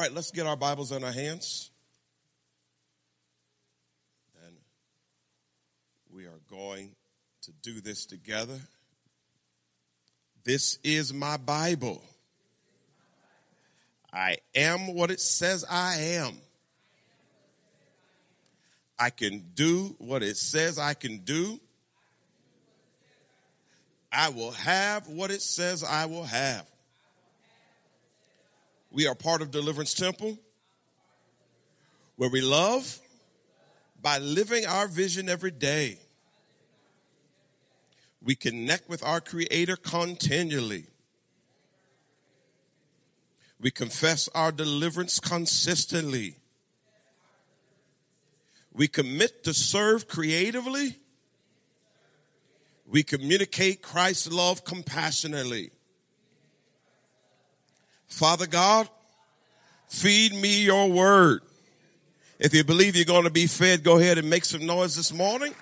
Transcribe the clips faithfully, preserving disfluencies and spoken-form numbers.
right, let's get our Bibles in our hands. And we are going to do this together. This is my Bible. I am what it says I am. I can do what it says I can do. I will have what it says I will have. We are part of Deliverance Temple, where we love by living our vision every day. We connect with our Creator continually. We confess our deliverance consistently. We commit to serve creatively. We communicate Christ's love compassionately. Father God, feed me your word. If you believe you're going to be fed, go ahead and make some noise this morning.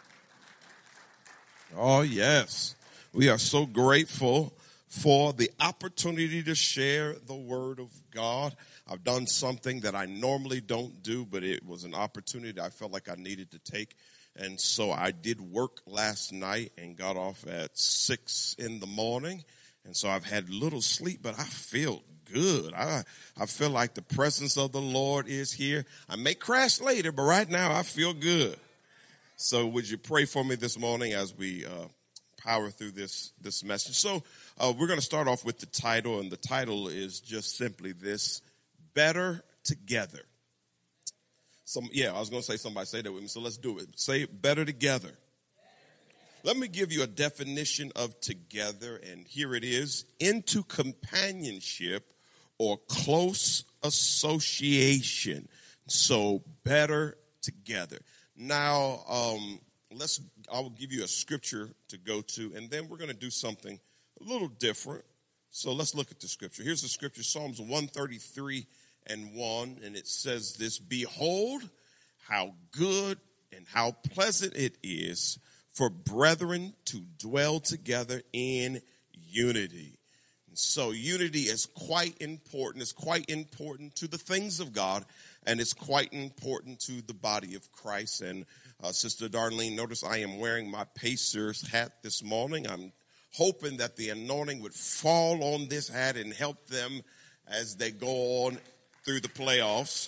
Oh, yes. We are so grateful for the opportunity to share the word of God. I've done something that I normally don't do, but it was an opportunity I felt like I needed to take. And so I did work last night and got off at six in the morning. And so I've had little sleep, but I feel good. I I feel like the presence of the Lord is here. I may crash later, but right now I feel good. So would you pray for me this morning as we uh, power through this, this message? So uh, we're going to start off with the title, and the title is just simply this: Better Together. Some, yeah, I was going to say somebody say that with me, so let's do it. Say it, better together. Let me give you a definition of together, and here it is: into companionship or close association. So better together. Now, um, let's. I will give you a scripture to go to, and then we're going to do something a little different. So let's look at the scripture. Here's the scripture, Psalms one thirty-three and one, and it says this: Behold, how good and how pleasant it is for brethren to dwell together in unity. And so unity is quite important. It's quite important to the things of God, and it's quite important to the body of Christ. And uh, Sister Darlene, notice I am wearing my Pacers hat this morning. I'm hoping that the anointing would fall on this hat and help them as they go on through the playoffs.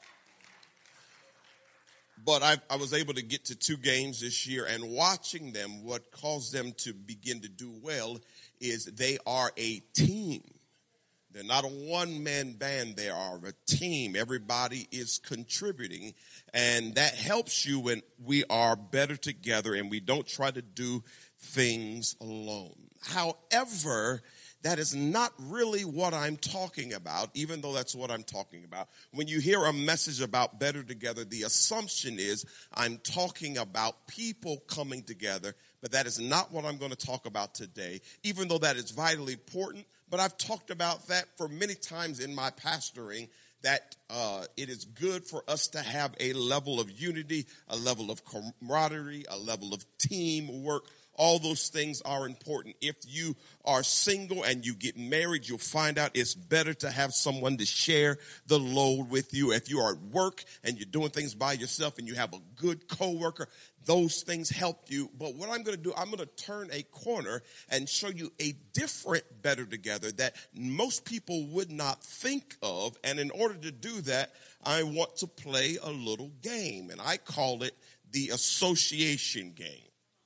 But I, I was able to get to two games this year, and watching them, what caused them to begin to do well is they are a team. They're not a one-man band. They are a team. Everybody is contributing, and that helps you when we are better together and we don't try to do things alone. However, that is not really what I'm talking about, even though that's what I'm talking about. When you hear a message about better together, the assumption is I'm talking about people coming together, but that is not what I'm going to talk about today, even though that is vitally important. But I've talked about that for many times in my pastoring, that uh, it is good for us to have a level of unity, a level of camaraderie, a level of teamwork. All those things are important. If you are single and you get married, you'll find out it's better to have someone to share the load with you. If you are at work and you're doing things by yourself and you have a good coworker, those things help you. But what I'm going to do, I'm going to turn a corner and show you a different better together that most people would not think of. And in order to do that, I want to play a little game, and I call it the association game.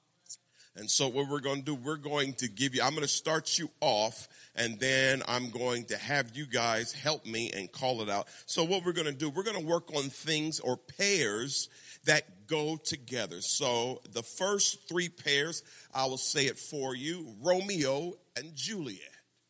And so what we're going to do, we're going to give you, I'm going to start you off, and then I'm going to have you guys help me and call it out. So what we're going to do, we're going to work on things or pairs that go together. So the first three pairs, I will say it for you: Romeo and Juliet,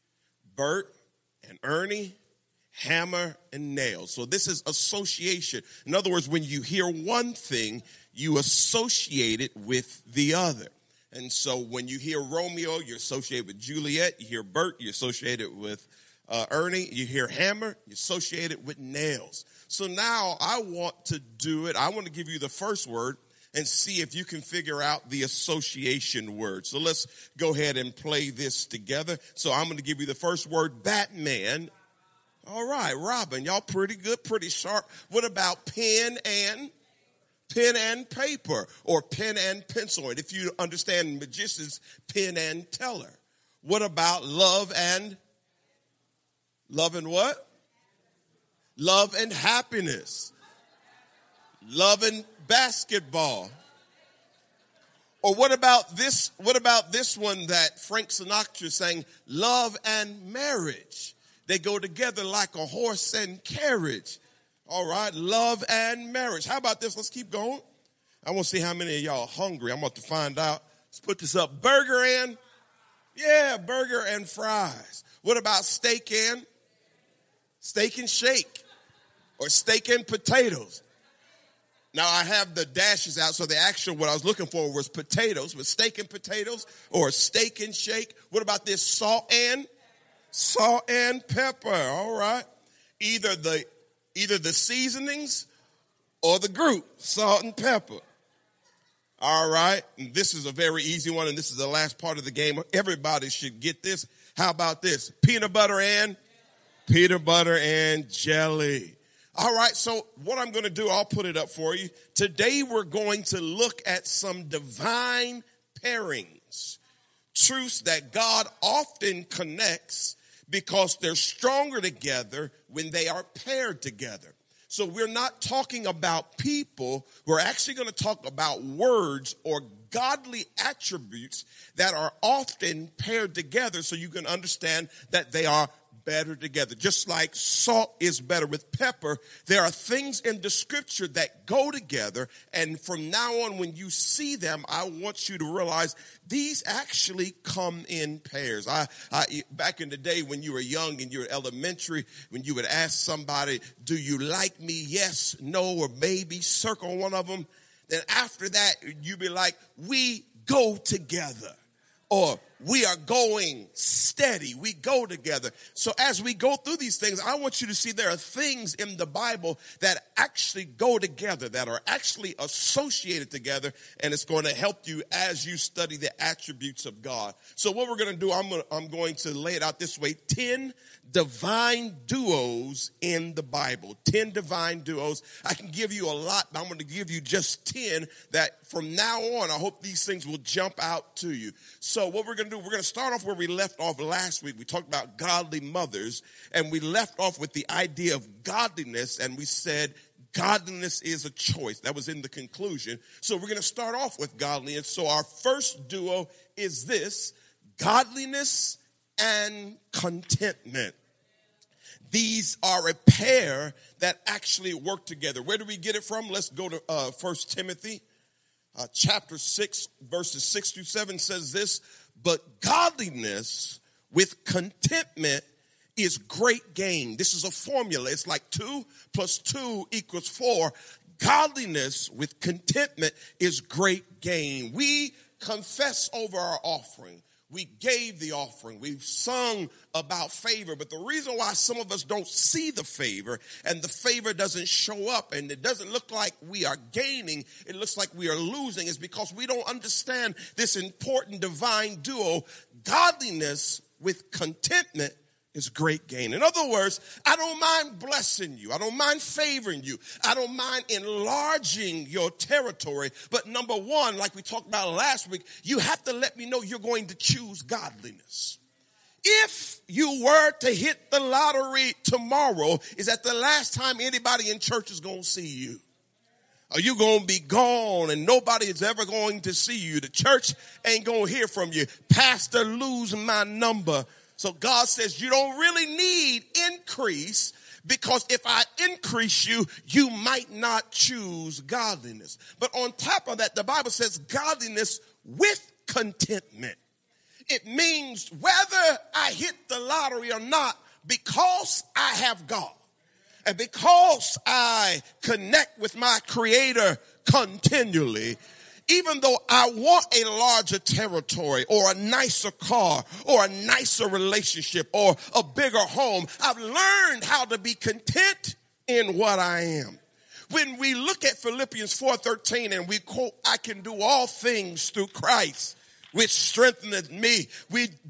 Bert and Ernie, hammer and nail. So this is association. In other words, when you hear one thing, you associate it with the other. And so when you hear Romeo, you're associated with Juliet. You hear Bert, you're associated with uh, Ernie. You hear hammer, you're associated with nails. So now I want to do it. I want to give you the first word and see if you can figure out the association word. So let's go ahead and play this together. So I'm going to give you the first word: Batman All right, Robin, y'all pretty good, pretty sharp. What about pen and pen and paper, or pen and pencil? And if you understand magicians, pen and teller. What about love and love and what? Love and happiness. Love and basketball. Or what about this? What about this one that Frank Sinatra sang? Love and marriage. They go together like a horse and carriage. All right, love and marriage. How about this? Let's keep going. I want to see how many of y'all are hungry. I'm about to find out. Let's put this up. Burger and, yeah, burger and fries. What about steak and, steak and shake, or steak and potatoes? Now, I have the dashes out, so the actual, what I was looking for was potatoes, but steak and potatoes, or steak and shake. What about this? Salt and, salt and pepper. All right. Either the, either the seasonings or the group, salt and pepper. All right. And this is a very easy one, and this is the last part of the game. Everybody should get this. How about this? Peanut butter and, peanut butter and jelly. All right, so what I'm going to do, I'll put it up for you. Today we're going to look at some divine pairings, truths that God often connects because they're stronger together when they are paired together. So we're not talking about people. We're actually going to talk about words or godly attributes that are often paired together so you can understand that they are better together. Just like salt is better with pepper, there are things in the scripture that go together, and from now on when you see them, I want you to realize these actually come in pairs. I, I back in the day when you were young and you were elementary, when you would ask somebody, do you like me? Yes, no, or maybe, circle one of them. Then after that, you'd be like, we go together. Or we are going steady. We go together. So as we go through these things, I want you to see there are things in the Bible that actually go together, that are actually associated together, and it's going to help you as you study the attributes of God. So what we're going to do, I'm going to, I'm going to lay it out this way. ten divine duos in the Bible. ten divine duos. I can give you a lot, but I'm going to give you just ten that from now on, I hope these things will jump out to you. So what we're going to do, we're going to start off where we left off last week. We talked about godly mothers, and we left off with the idea of godliness, and we said godliness is a choice. That was in the conclusion. So we're going to start off with godliness. So our first duo is this: godliness and contentment. These are a pair that actually work together. Where do we get it from? Let's go to uh, First Timothy uh, chapter six, verses six through seven says this: but godliness with contentment is great gain. This is a formula. It's like two plus two equals four. Godliness with contentment is great gain. We confess over our offering. We gave the offering. We've sung about favor. But the reason why some of us don't see the favor and the favor doesn't show up and it doesn't look like we are gaining, it looks like we are losing, is because we don't understand this important divine duo. Godliness with contentment is great gain. In other words, I don't mind blessing you. I don't mind favoring you. I don't mind enlarging your territory. But number one, like we talked about last week, you have to let me know you're going to choose godliness. If you were to hit the lottery tomorrow, is that the last time anybody in church is going to see you? Are you going to be gone and nobody is ever going to see you? The church ain't going to hear from you. Pastor, lose my number. So God says you don't really need increase, because if I increase you, you might not choose godliness. But on top of that, the Bible says godliness with contentment. It means whether I hit the lottery or not, because I have God and because I connect with my Creator continually, even though I want a larger territory or a nicer car or a nicer relationship or a bigger home, I've learned how to be content in what I am. When we look at Philippians four thirteen and we quote, I can do all things through Christ, which strengtheneth me, we don't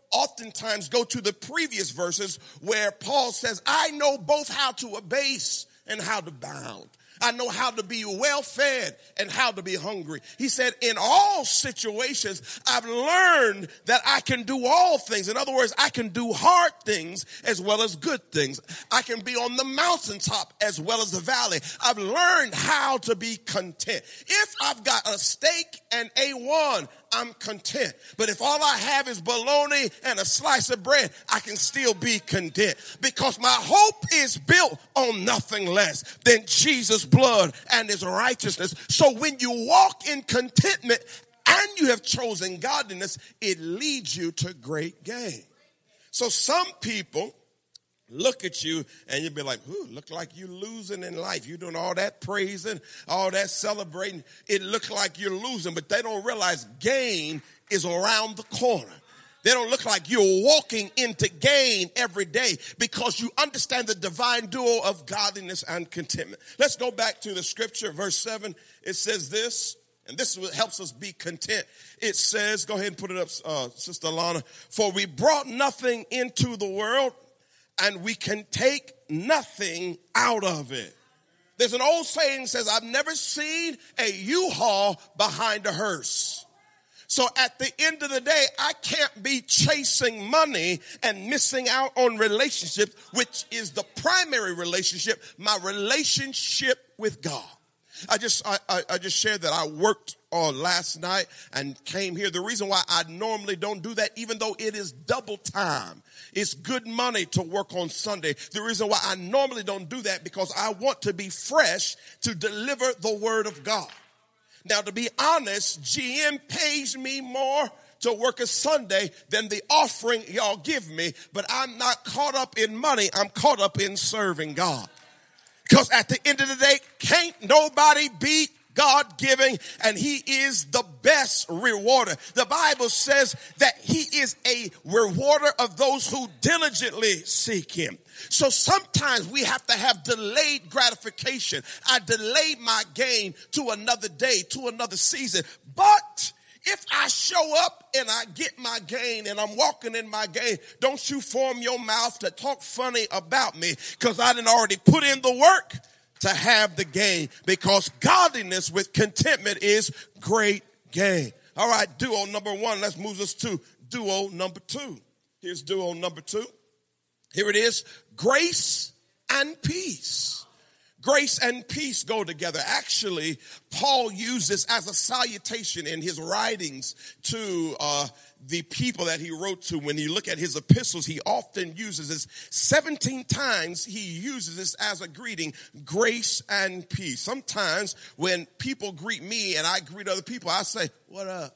oftentimes go to the previous verses where Paul says, I know both how to abase and how to bound. I know how to be well fed and how to be hungry. He said, in all situations, I've learned that I can do all things. In other words, I can do hard things as well as good things. I can be on the mountaintop as well as the valley. I've learned how to be content. If I've got a steak and A one, I'm content. But if all I have is bologna and a slice of bread, I can still be content because my hope is built on nothing less than Jesus' blood and his righteousness. So when you walk in contentment and you have chosen godliness, it leads you to great gain. So some people look at you and you'll be like, ooh, look like you're losing in life. You're doing all that praising, all that celebrating. It looks like you're losing, but they don't realize gain is around the corner. They don't look like you're walking into gain every day because you understand the divine duo of godliness and contentment. Let's go back to the scripture, verse seven. It says this, and this is what helps us be content. It says, go ahead and put it up, uh, Sister Alana. For we brought nothing into the world, and we can take nothing out of it. There's an old saying that says, I've never seen a U-Haul behind a hearse. So at the end of the day, I can't be chasing money and missing out on relationships, which is the primary relationship, my relationship with God. I just I, I, I just shared that I worked uh, last night and came here. The reason why I normally don't do that, even though it is double time, it's good money to work on Sunday. The reason why I normally don't do that because I want to be fresh to deliver the word of God. Now, to be honest, G M pays me more to work a Sunday than the offering y'all give me, but I'm not caught up in money. I'm caught up in serving God. Because at the end of the day, can't nobody beat God-giving, and he is the best rewarder. The Bible says that he is a rewarder of those who diligently seek him. So sometimes we have to have delayed gratification. I delayed my gain to another day, to another season. But if I show up and I get my gain and I'm walking in my gain, don't you form your mouth to talk funny about me because I done already put in the work to have the gain, because godliness with contentment is great gain. All right, duo number one. Let's move us to duo number two. Here's duo number two. Here it is. Grace and peace. Grace and peace go together. Actually, Paul used this as a salutation in his writings to uh, the people that he wrote to. When you look at his epistles, he often uses this. seventeen times he uses this as a greeting, grace and peace. Sometimes when people greet me and I greet other people, I say, what up?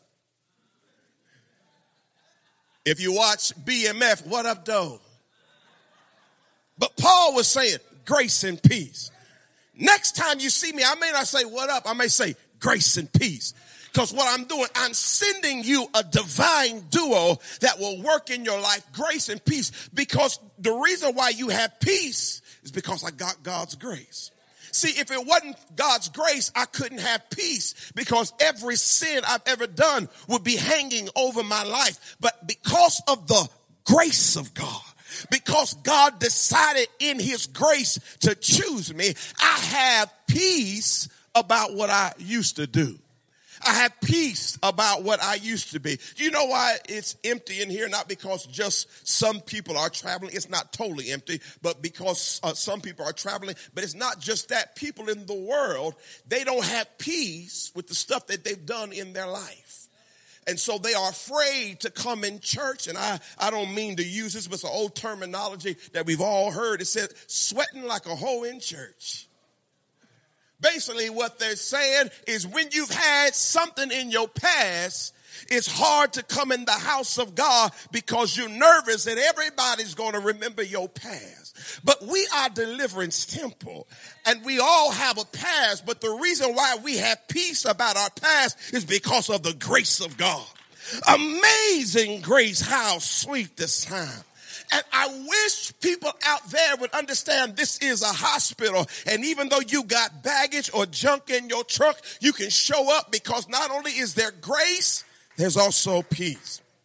If you watch B M F, what up, though? But Paul was saying, grace and peace. Next time you see me, I may not say what up. I may say grace and peace. Because what I'm doing, I'm sending you a divine duo that will work in your life, grace and peace. Because the reason why you have peace is because I got God's grace. See, if it wasn't God's grace, I couldn't have peace because every sin I've ever done would be hanging over my life. But because of the grace of God, because God decided in his grace to choose me, I have peace about what I used to do. I have peace about what I used to be. Do you know why it's empty in here? Not because just some people are traveling. It's not totally empty, but because uh, some people are traveling. But it's not just that. People in the world, they don't have peace with the stuff that they've done in their life. And so they are afraid to come in church. And I, I don't mean to use this, but it's an old terminology that we've all heard. It says sweating like a hoe in church. Basically what they're saying is when you've had something in your past, it's hard to come in the house of God because you're nervous that everybody's going to remember your past. But we are Deliverance Temple, and we all have a past. But the reason why we have peace about our past is because of the grace of God. Amazing grace, how sweet the sound. And I wish people out there would understand this is a hospital. And even though you got baggage or junk in your truck, you can show up because not only is there grace, there's also peace.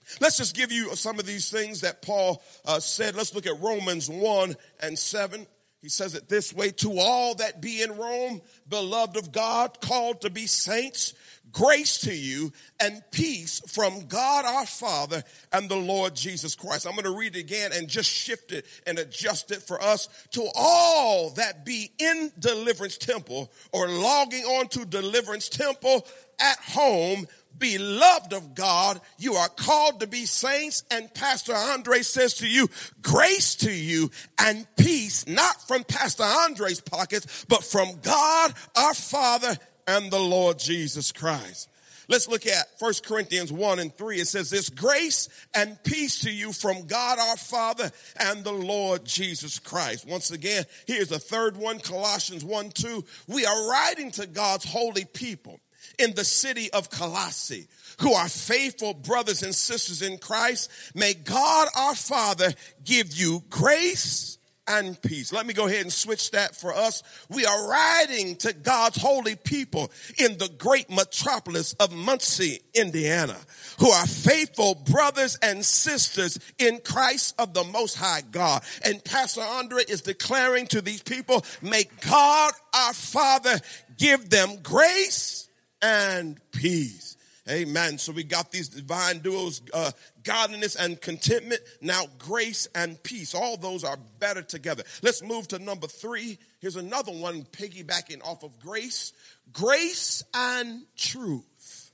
Let's just give you some of these things that Paul uh, said. Let's look at Romans one and seven. He says it this way: to all that be in Rome, beloved of God, called to be saints, grace to you and peace from God our Father and the Lord Jesus Christ. I'm going to read it again and just shift it and adjust it for us. To all that be in Deliverance Temple or logging on to Deliverance Temple at home, beloved of God, you are called to be saints, and Pastor Andre says to you, grace to you and peace, not from Pastor Andre's pockets, but from God our Father and the Lord Jesus Christ. Let's look at First Corinthians one and three. It says this: grace and peace to you from God our Father and the Lord Jesus Christ. Once again, here's the third one, Colossians one two. We are writing to God's holy people in the city of Colossae, who are faithful brothers and sisters in Christ. May God our Father give you grace and peace. Let me go ahead and switch that for us. We are writing to God's holy people in the great metropolis of Muncie, Indiana, who are faithful brothers and sisters in Christ of the Most High God. And Pastor Andre is declaring to these people, may God our Father give them grace and peace. Amen. So we got these divine duos, uh, godliness and contentment. Now grace and peace. All those are better together. Let's move to number three. Here's another one piggybacking off of grace. Grace and truth.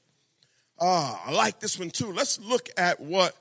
Ah, I like this one too. Let's look at what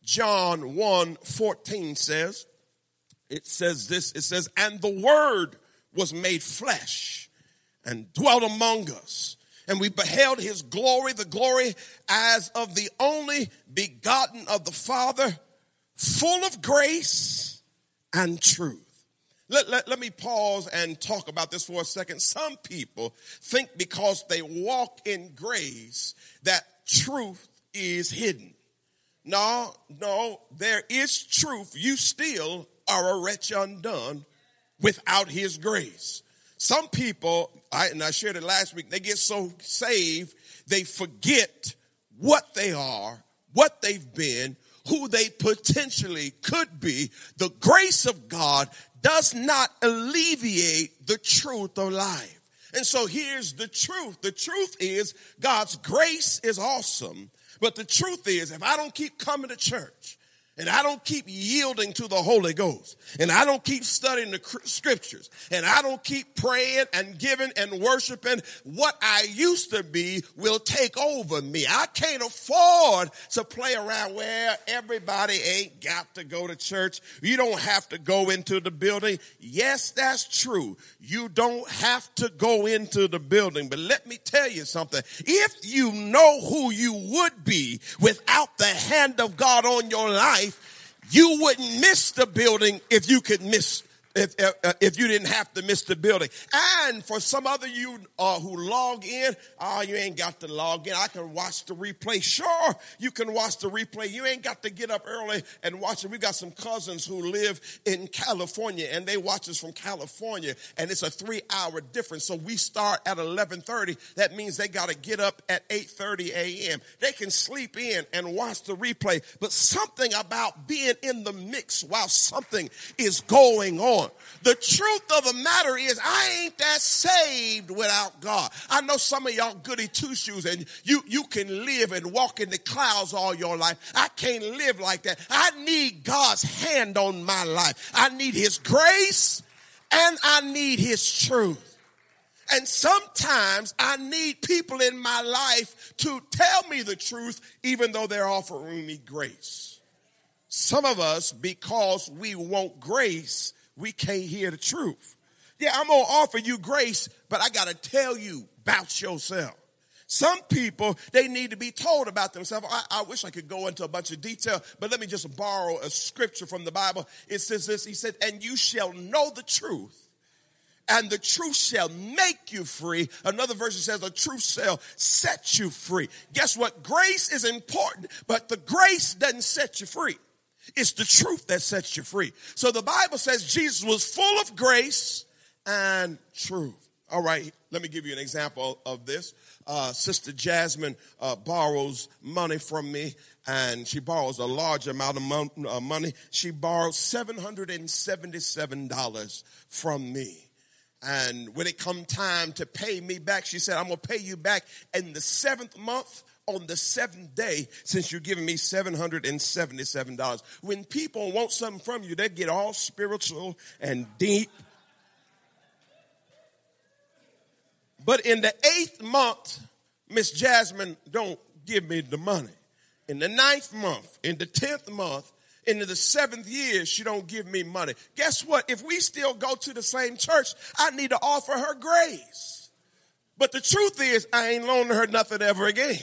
John one fourteen says. It says this. It says, and the word was made flesh and dwelt among us. And we beheld his glory, the glory as of the only begotten of the Father, full of grace and truth. Let, let, let me pause and talk about this for a second. Some people think because they walk in grace that truth is hidden. No, no, there is truth. You still are a wretch undone without his grace. Some people, I, and I shared it last week, they get so saved, they forget what they are, what they've been, who they potentially could be. The grace of God does not alleviate the truth of life. And so here's the truth. The truth is God's grace is awesome. But the truth is, if I don't keep coming to church, and I don't keep yielding to the Holy Ghost, and I don't keep studying the scriptures, and I don't keep praying and giving and worshiping, what I used to be will take over me. I can't afford to play around where everybody ain't got to go to church. You don't have to go into the building. Yes, that's true. You don't have to go into the building. But let me tell you something. If you know who you would be without the hand of God on your life, you wouldn't miss the building if you could miss, if uh, if you didn't have to miss the building. And for some other you uh, who log in, oh, you ain't got to log in. I can watch the replay. Sure, you can watch the replay. You ain't got to get up early and watch it. We got some cousins who live in California, and they watch us from California, and it's a three-hour difference. So we start at eleven thirty. That means they got to get up at eight thirty a.m. They can sleep in and watch the replay. But something about being in the mix while something is going on. The truth of the matter is I ain't that saved without God. I know some of y'all goody two-shoes and you, you can live and walk in the clouds all your life. I can't live like that. I need God's hand on my life. I need his grace and I need his truth. And sometimes I need people in my life to tell me the truth even though they're offering me grace. Some of us, because we want grace, we can't hear the truth. Yeah, I'm going to offer you grace, but I got to tell you about yourself. Some people, they need to be told about themselves. I, I wish I could go into a bunch of detail, but let me just borrow a scripture from the Bible. It says this, he said, and you shall know the truth, and the truth shall make you free. Another version says the truth shall set you free. Guess what? Grace is important, but the grace doesn't set you free. It's the truth that sets you free. So the Bible says Jesus was full of grace and truth. All right, let me give you an example of this. Uh, Sister Jasmine uh, borrows money from me, and she borrows a large amount of mon- uh, money. She borrowed seven hundred seventy-seven dollars from me. And when it come time to pay me back, she said, I'm going to pay you back in the seventh month on the seventh day, since you're giving me seven hundred seventy-seven dollars. When people want something from you, they get all spiritual and deep. But in the eighth month, Miss Jasmine don't give me the money. In the ninth month, in the tenth month, into the seventh year, she don't give me money. Guess what? If we still go to the same church, I need to offer her grace. But the truth is, I ain't loaning her nothing ever again.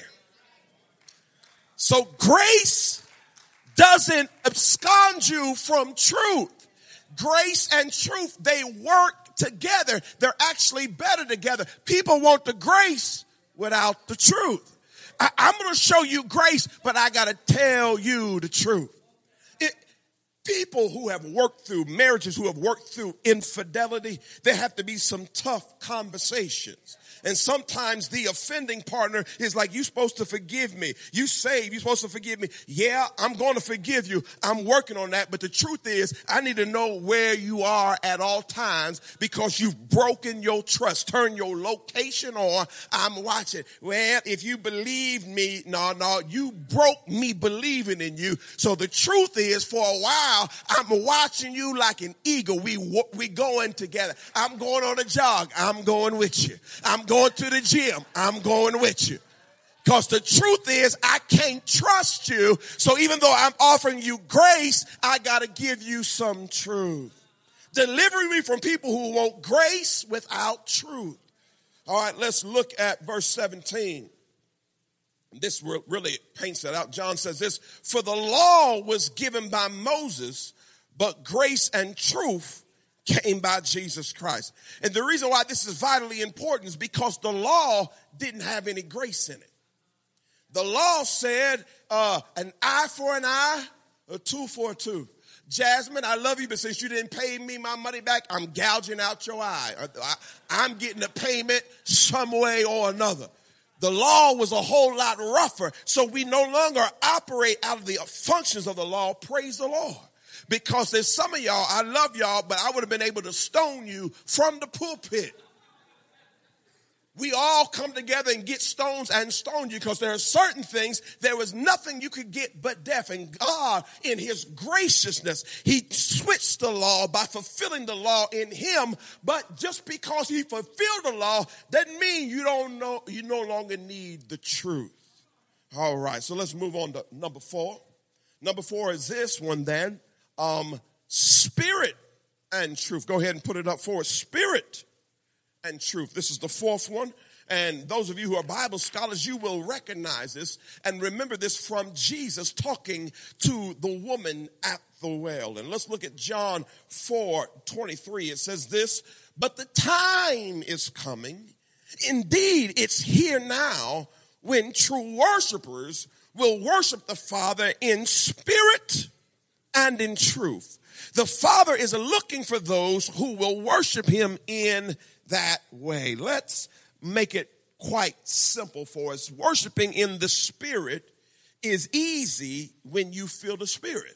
So grace doesn't abscond you from truth. Grace and truth, they work together. They're actually better together. People want the grace without the truth. I, I'm going to show you grace, but I got to tell you the truth. It, people who have worked through marriages, who have worked through infidelity, there have to be some tough conversations. And sometimes the offending partner is like, you're supposed to forgive me. You saved, you're supposed to forgive me. Yeah, I'm going to forgive you. I'm working on that. But the truth is, I need to know where you are at all times, because you've broken your trust. Turn your location on. I'm watching. Well, if you believe me, no, no, you broke me believing in you. So the truth is, for a while, I'm watching you like an eagle. We, we going together. I'm going on a jog. I'm going with you. I'm going to the gym. I'm going with you. Because the truth is, I can't trust you. So even though I'm offering you grace, I got to give you some truth. Delivering me from people who want grace without truth. All right, let's look at verse seventeen. This really paints it out. John says this: for the law was given by Moses, but grace and truth came by Jesus Christ. And the reason why this is vitally important is because the law didn't have any grace in it. The law said uh, an eye for an eye, a tooth for a tooth. Jasmine, I love you, but since you didn't pay me my money back, I'm gouging out your eye. I, I'm getting a payment some way or another. The law was a whole lot rougher, so we no longer operate out of the functions of the law. Praise the Lord. Because there's some of y'all, I love y'all, but I would have been able to stone you from the pulpit. We all come together and get stones and stone you, because there are certain things, there was nothing you could get but death. And God, in his graciousness, he switched the law by fulfilling the law in him. But just because he fulfilled the law doesn't mean you don't know, you no longer need the truth. All right, so let's move on to number four. Number four is this one then. Um, spirit and truth. Go ahead and put it up for us. Spirit and truth. This is the fourth one. And those of you who are Bible scholars, you will recognize this and remember this from Jesus talking to the woman at the well. And let's look at John four twenty-three. It says this: but the time is coming, indeed it's here now, when true worshipers will worship the Father in spirit and in truth. The Father is looking for those who will worship him in that way. Let's make it quite simple for us. Worshiping in the Spirit is easy when you feel the Spirit.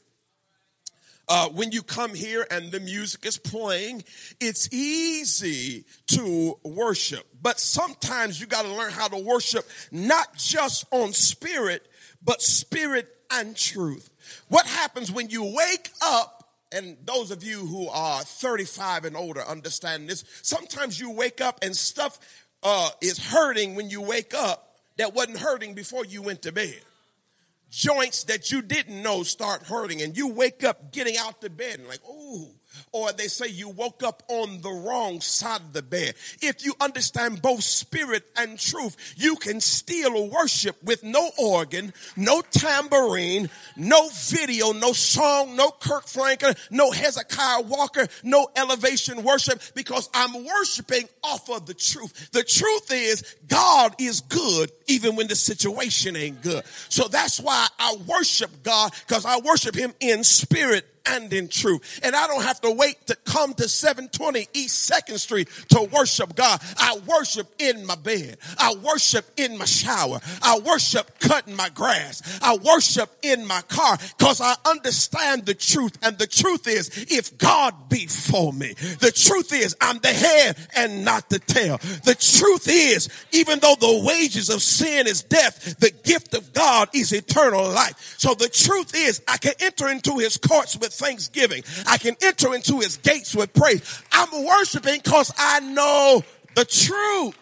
Uh, when you come here and the music is playing, it's easy to worship. But sometimes you got to learn how to worship not just on spirit, but spirit and truth. What happens when you wake up, and those of you who are thirty-five and older understand this, sometimes you wake up and stuff uh, is hurting when you wake up that wasn't hurting before you went to bed. Joints that you didn't know start hurting, and you wake up getting out the bed and like, ooh. Or they say you woke up on the wrong side of the bed. If you understand both spirit and truth, you can still worship with no organ, no tambourine, no video, no song, no Kirk Franklin, no Hezekiah Walker, no elevation worship, because I'm worshiping off of the truth. The truth is God is good even when the situation ain't good. So that's why I worship God, because I worship him in spirit and in truth. And I don't have to wait to come to seven twenty East second Street to worship God. I worship in my bed. I worship in my shower. I worship cutting my grass. I worship in my car because I understand the truth. And the truth is, if God be for me, the truth is I'm the head and not the tail. The truth is, even though the wages of sin is death, the gift of God is eternal life. So the truth is, I can enter into his courts with thanksgiving. I can enter into his gates with praise. I'm worshiping because I know the truth.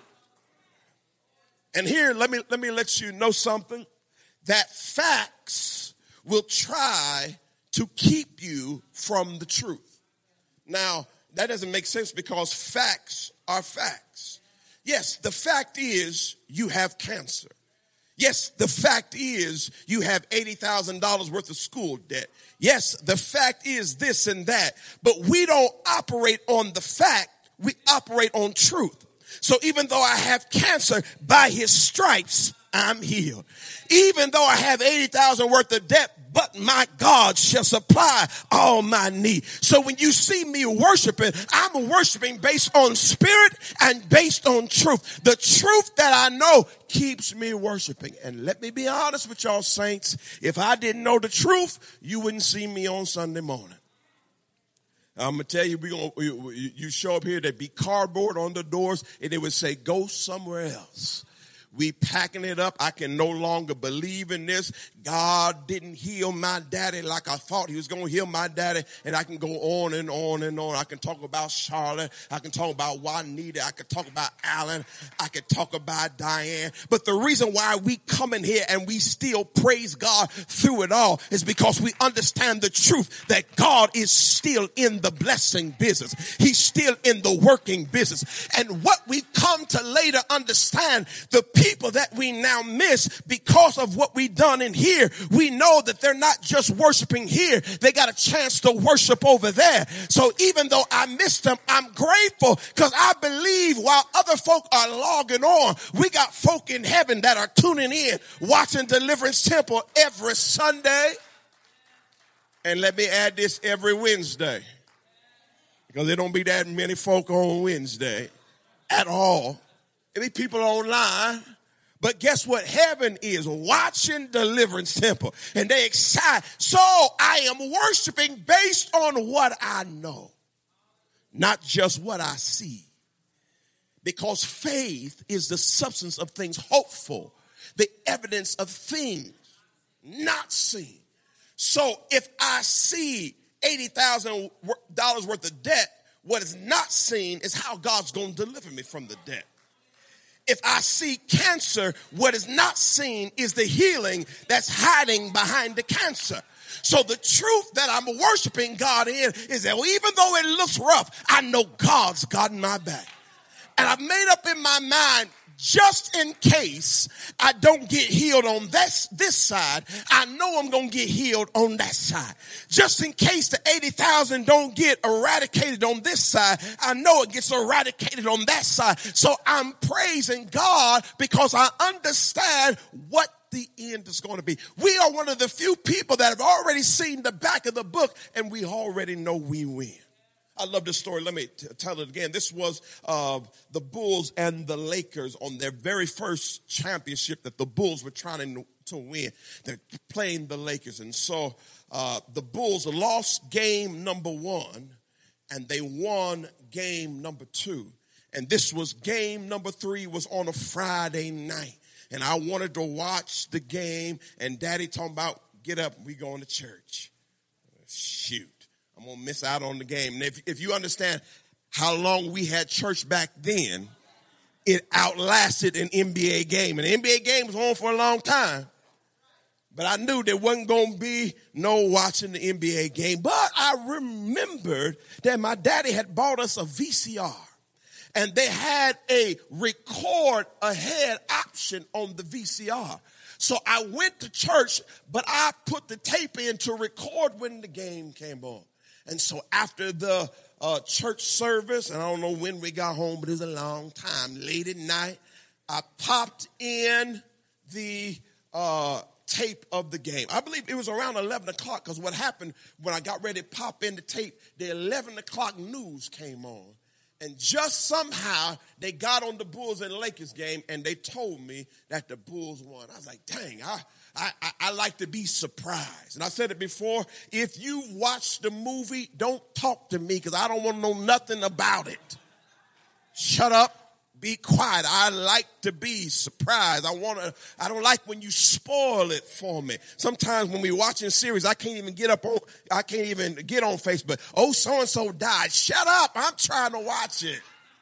And here, let me, let me let you know something. That facts will try to keep you from the truth. Now, that doesn't make sense because facts are facts. Yes, the fact is you have cancer. Yes, the fact is you have eighty thousand dollars worth of school debt. Yes, the fact is this and that. But we don't operate on the fact. We operate on truth. So even though I have cancer, by his stripes, I'm healed. Even though I have eighty thousand dollars worth of debt, but my God shall supply all my need. So when you see me worshiping, I'm worshiping based on spirit and based on truth. The truth that I know keeps me worshiping. And let me be honest with y'all saints. If I didn't know the truth, you wouldn't see me on Sunday morning. I'm going to tell you, we gonna, you show up here, there'd be cardboard on the doors, and it would say, go somewhere else. We packing it up. I can no longer believe in this. God didn't heal my daddy like I thought he was going to heal my daddy. And I can go on and on and on. I can talk about Charlotte. I can talk about Juanita. I can talk about Alan. I can talk about Diane. But the reason why we come in here and we still praise God through it all is because we understand the truth that God is still in the blessing business. He's still in the working business. And what we've come to later understand, the people that we now miss because of what we've done in here, we know that they're not just worshiping here. They got a chance to worship over there. So even though I missed them, I'm grateful because I believe while other folk are logging on, we got folk in heaven that are tuning in, watching Deliverance Temple every Sunday. And let me add this, every Wednesday, because there don't be that many folk on Wednesday at all. Any people online. But guess what? Heaven is watching Deliverance Temple. And they excited. So I am worshiping based on what I know. Not just what I see. Because faith is the substance of things hoped for. The evidence of things not seen. So if I see eighty thousand dollars worth of debt, what is not seen is how God's going to deliver me from the debt. If I see cancer, what is not seen is the healing that's hiding behind the cancer. So the truth that I'm worshiping God in is that even though it looks rough, I know God's got my back. And I've made up in my mind, just in case I don't get healed on this, this side, I know I'm going to get healed on that side. Just in case the eighty thousand don't get eradicated on this side, I know it gets eradicated on that side. So I'm praising God because I understand what the end is going to be. We are one of the few people that have already seen the back of the book and we already know we win. I love this story. Let me t- tell it again. This was uh, the Bulls and the Lakers on their very first championship that the Bulls were trying to, to win. They're playing the Lakers. And so uh, the Bulls lost game number one and they won game number two. And this was game number three was on a Friday night. And I wanted to watch the game and Daddy talking about, get up, we going to church. Shoot. I'm going to miss out on the game. And if, if you understand how long we had church back then, it outlasted an N B A game. And the N B A game was on for a long time. But I knew there wasn't going to be no watching the N B A game. But I remembered that my daddy had bought us a V C R. And they had a record ahead option on the V C R. So I went to church, but I put the tape in to record when the game came on. And so after the uh, church service, and I don't know when we got home, but it was a long time, late at night, I popped in the uh, tape of the game. I believe it was around eleven o'clock because what happened when I got ready to pop in the tape, the eleven o'clock news came on. And just somehow they got on the Bulls and Lakers game and they told me that the Bulls won. I was like, dang, I, I, I, I like to be surprised. And I said it before, if you watch the movie, don't talk to me because I don't want to know nothing about it. Shut up. Be quiet. I like to be surprised. I want to, I don't like when you spoil it for me. Sometimes when we're watching series, I can't even get up on, I can't even get on Facebook. Oh, so-and-so died. Shut up. I'm trying to watch it.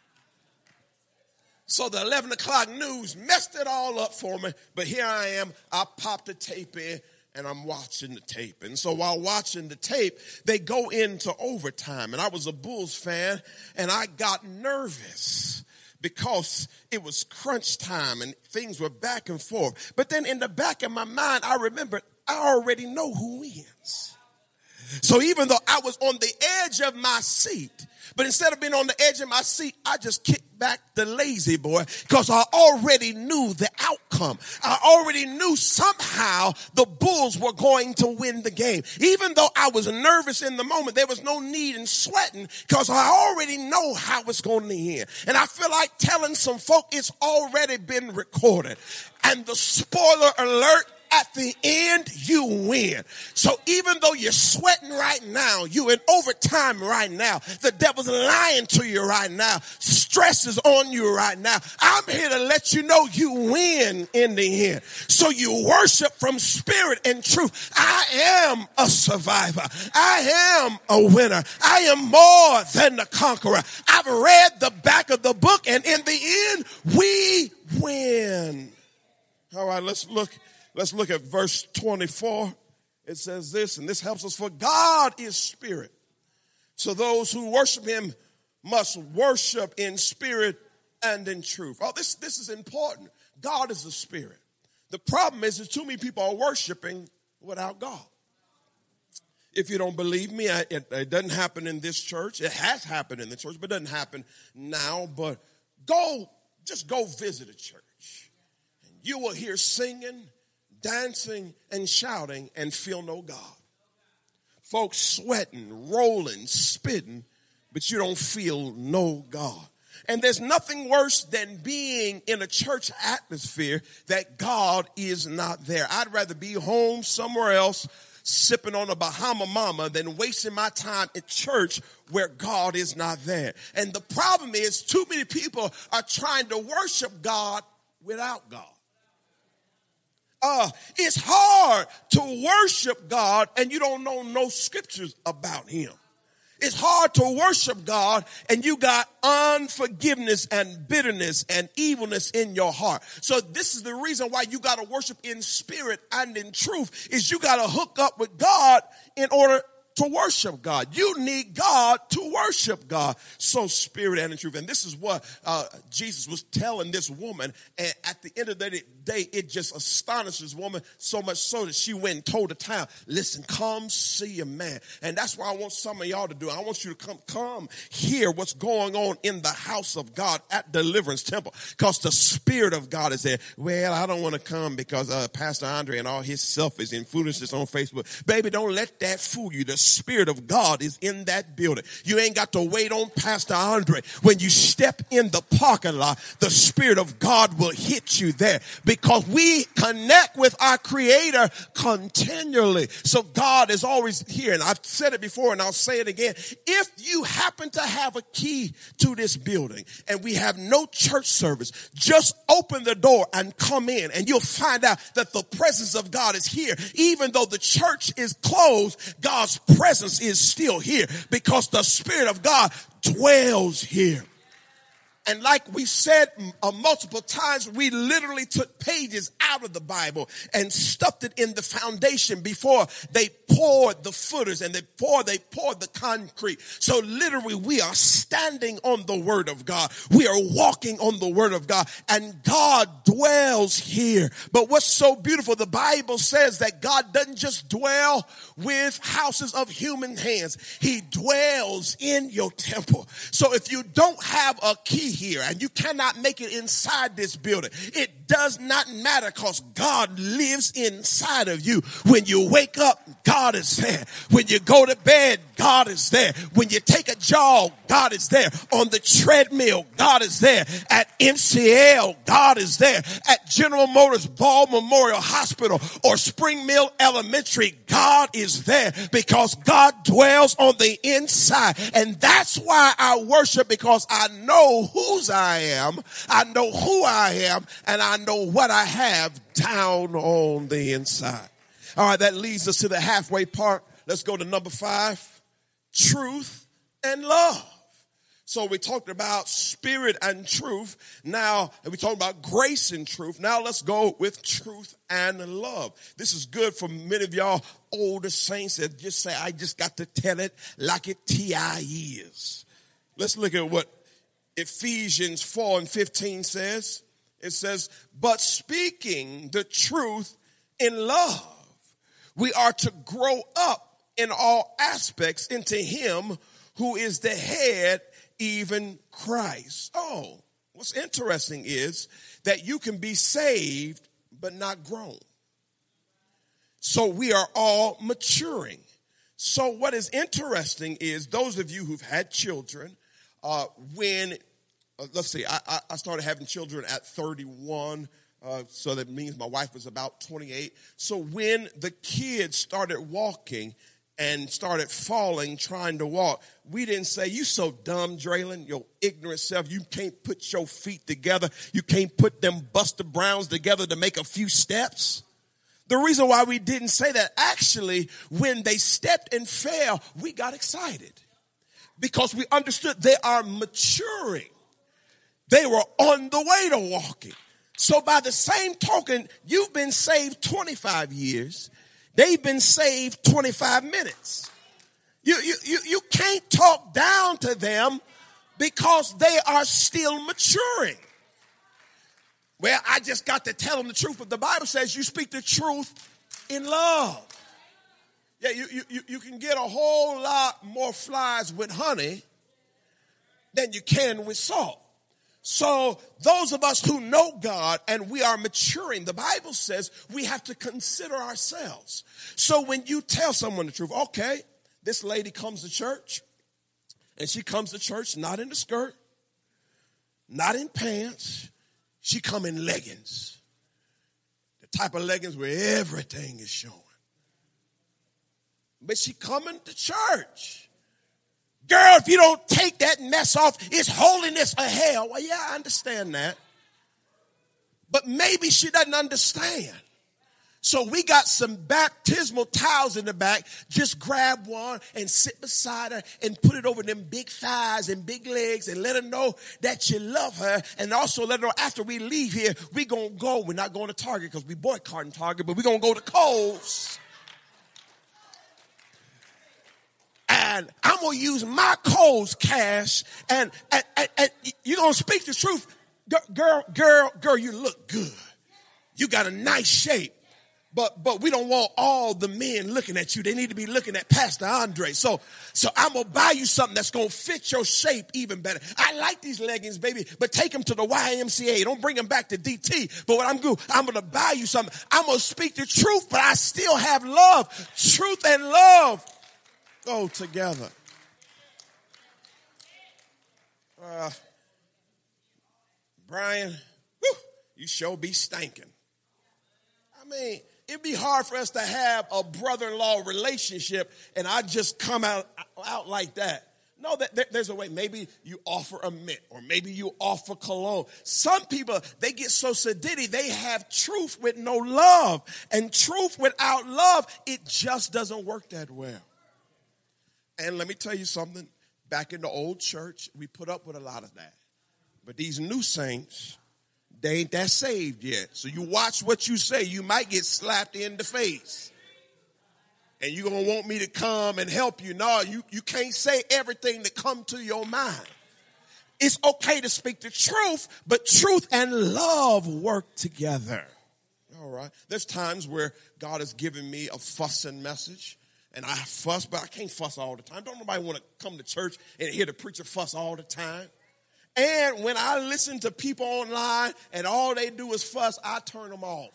So the eleven o'clock news messed it all up for me. But here I am. I popped the tape in and I'm watching the tape. And so while watching the tape, they go into overtime. And I was a Bulls fan and I got nervous, because it was crunch time and things were back and forth. But then in the back of my mind, I remembered I already know who wins. So even though I was on the edge of my seat, but instead of being on the edge of my seat, I just kicked back the lazy boy because I already knew the outcome. I already knew somehow the Bulls were going to win the game. Even though I was nervous in the moment, there was no need in sweating because I already know how it's going to end. And I feel like telling some folk it's already been recorded. And the spoiler alert, at the end, you win. So even though you're sweating right now, you're in overtime right now, the devil's lying to you right now, stress is on you right now, I'm here to let you know you win in the end. So you worship from spirit and truth. I am a survivor. I am a winner. I am more than the conqueror. I've read the back of the book, and in the end, we win. All right, let's look. Let's look at verse twenty-four. It says this, and this helps us. For God is spirit. So those who worship him must worship in spirit and in truth. Oh, this, this is important. God is a spirit. The problem is that too many people are worshiping without God. If you don't believe me, it, it doesn't happen in this church. It has happened in the church, but it doesn't happen now. But go, just go visit a church. And you will hear singing, dancing, and shouting, and feel no God. Folks sweating, rolling, spitting, but you don't feel no God. And there's nothing worse than being in a church atmosphere that God is not there. I'd rather be home somewhere else sipping on a Bahama Mama than wasting my time at church where God is not there. And the problem is too many people are trying to worship God without God. Uh, it's hard to worship God and you don't know no scriptures about him. It's hard to worship God and you got unforgiveness and bitterness and evilness in your heart. So this is the reason why you got to worship in spirit and in truth, is you got to hook up with God in order to worship God. You need God to worship God. So spirit and in truth. And this is what uh, Jesus was telling this woman. And at the end of the day, it just astonished this woman so much so that she went and told the town, listen, come see a man. And that's what I want some of y'all to do. I want you to come, come hear what's going on in the house of God at Deliverance Temple, because the spirit of God is there. Well, I don't want to come because uh, Pastor Andre and all his selfish and foolishness on Facebook. Baby, don't let that fool you. The Spirit of God is in that building. You ain't got to wait on Pastor Andre. When you step in the parking lot, the Spirit of God will hit you there, because we connect with our Creator continually. So God is always here. And I've said it before and I'll say it again. If you happen to have a key to this building and we have no church service, just open the door and come in and you'll find out that the presence of God is here. Even though the church is closed, God's presence is still here because the Spirit of God dwells here. And like we said uh, multiple times, we literally took pages out of the Bible and stuffed it in the foundation before they poured the footers and before they poured the concrete. So literally we are standing on the word of God. We are walking on the word of God, and God dwells here. But what's so beautiful, the Bible says that God doesn't just dwell with houses of human hands. He dwells in your temple. So if you don't have a key here and you cannot make it inside this building, it does not matter, because God lives inside of you. When you wake up, God is there. When you go to bed, God is there. When you take a jog, God is there. On the treadmill, God is there. At M C L, God is there. At General Motors Ball Memorial Hospital or Spring Mill Elementary, God is there, because God dwells on the inside. And that's why I worship, because I know whose I am, I know who I am, and I know what I have down on the inside. All right, that leads us to the halfway part. Let's go to number five, truth and love. So we talked about spirit and truth. Now, and we talked about grace and truth. Now let's go with truth and love. This is good for many of y'all older saints that just say, I just got to tell it like it T I is. Let's look at what Ephesians four and fifteen says. It says, but speaking the truth in love, we are to grow up in all aspects into him who is the head, even Christ. Oh, what's interesting is that you can be saved but not grown. So we are all maturing. So what is interesting is those of you who've had children, uh, when, uh, let's see, I, I started having children at thirty-one. Uh, so that means my wife was about twenty-eight. So when the kids started walking and started falling, trying to walk, we didn't say, you so dumb, Draylon, your ignorant self. You can't put your feet together. You can't put them Buster Browns together to make a few steps. The reason why we didn't say that, actually, when they stepped and fell, we got excited because we understood they are maturing. They were on the way to walking. So by the same token, you've been saved twenty-five years. They've been saved twenty-five minutes. You, you, you, you can't talk down to them because they are still maturing. Well, I just got to tell them the truth, but the Bible says you speak the truth in love. Yeah, you, you, you can get a whole lot more flies with honey than you can with salt. So those of us who know God and we are maturing, the Bible says we have to consider ourselves. So when you tell someone the truth, okay, this lady comes to church, and she comes to church not in the skirt, not in pants, she come in leggings. The type of leggings where everything is showing. But she coming to church. Girl, if you don't take that mess off, it's holiness or hell. Well, yeah, I understand that. But maybe she doesn't understand. So we got some baptismal towels in the back. Just grab one and sit beside her and put it over them big thighs and big legs and let her know that you love her. And also let her know after we leave here, we're going to go. We're not going to Target because we boycotting Target, but we're going to go to Kohl's. And I'm going to use my Kohl's cash, and, and, and, and you're going to speak the truth. Girl, girl, girl, you look good. You got a nice shape. But but we don't want all the men looking at you. They need to be looking at Pastor Andre. So, so I'm going to buy you something that's going to fit your shape even better. I like these leggings, baby, but take them to the Y M C A. Don't bring them back to D T. But what I'm going to, I'm going to buy you something. I'm going to speak the truth, but I still have love. Truth and love go together. Uh, Brian, whew, you sure be stinking. I mean, it'd be hard for us to have a brother-in-law relationship and I just come out, out like that. No, that, there's a way. Maybe you offer a mint or maybe you offer cologne. Some people, they get so sedity, they have truth with no love. And truth without love, it just doesn't work that well. And let me tell you something. Back in the old church, we put up with a lot of that. But these new saints, they ain't that saved yet. So you watch what you say. You might get slapped in the face. And you're going to want me to come and help you. No, you, you can't say everything that come to your mind. It's okay to speak the truth, but truth and love work together. All right. There's times where God has given me a fussing message, and I fuss, but I can't fuss all the time. Don't nobody want to come to church and hear the preacher fuss all the time. And when I listen to people online and all they do is fuss, I turn them off.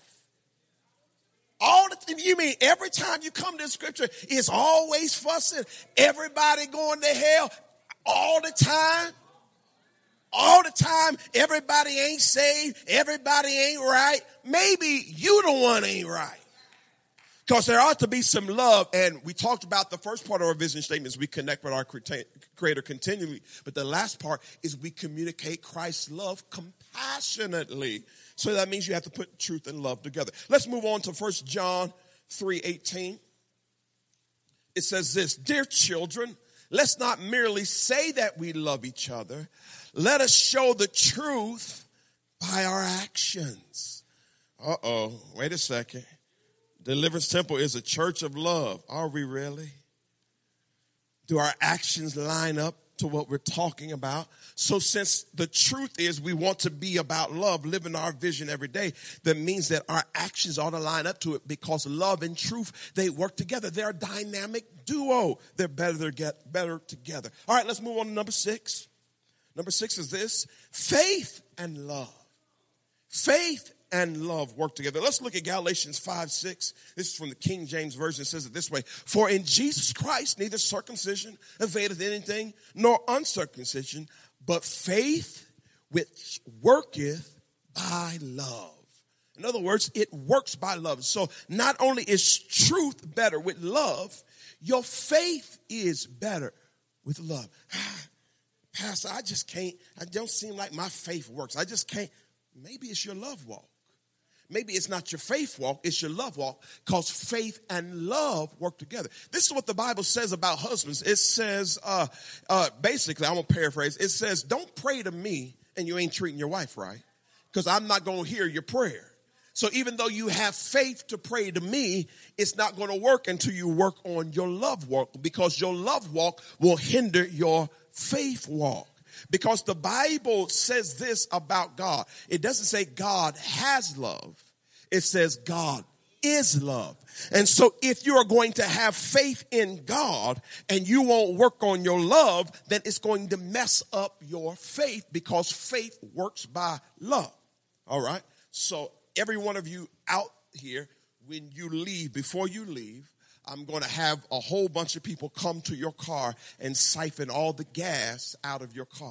All the you mean every time you come to the scripture, it's always fussing. Everybody going to hell all the time. All the time, everybody ain't saved, everybody ain't right. Maybe you the one ain't right. Because there ought to be some love, and we talked about the first part of our vision statement is we connect with our Creator continually. But the last part is we communicate Christ's love compassionately. So that means you have to put truth and love together. Let's move on to First John three eighteen. It says this, dear children, let's not merely say that we love each other. Let us show the truth by our actions. Uh-oh, wait a second. Deliverance Temple is a church of love. Are we really? Do our actions line up to what we're talking about? So since the truth is we want to be about love, living our vision every day, that means that our actions ought to line up to it because love and truth, they work together. They're a dynamic duo. They're better, they get better together. All right, let's move on to number six. Number six is this, faith and love. Faith and love work together. Let's look at Galatians five six. This is from the King James Version. It says it this way. For in Jesus Christ neither circumcision availeth anything, nor uncircumcision, but faith which worketh by love. In other words, it works by love. So not only is truth better with love, your faith is better with love. Pastor, I just can't, I don't seem like my faith works. I just can't. Maybe it's your love walk. Maybe it's not your faith walk, it's your love walk, because faith and love work together. This is what the Bible says about husbands. It says, uh, uh, basically, I'm going to paraphrase. It says, don't pray to me and you ain't treating your wife right, because I'm not going to hear your prayer. So even though you have faith to pray to me, it's not going to work until you work on your love walk, because your love walk will hinder your faith walk. Because the Bible says this about God. It doesn't say God has love. It says God is love. And so if you are going to have faith in God and you won't work on your love, then it's going to mess up your faith, because faith works by love. All right? So every one of you out here, when you leave, before you leave, I'm going to have a whole bunch of people come to your car and siphon all the gas out of your car.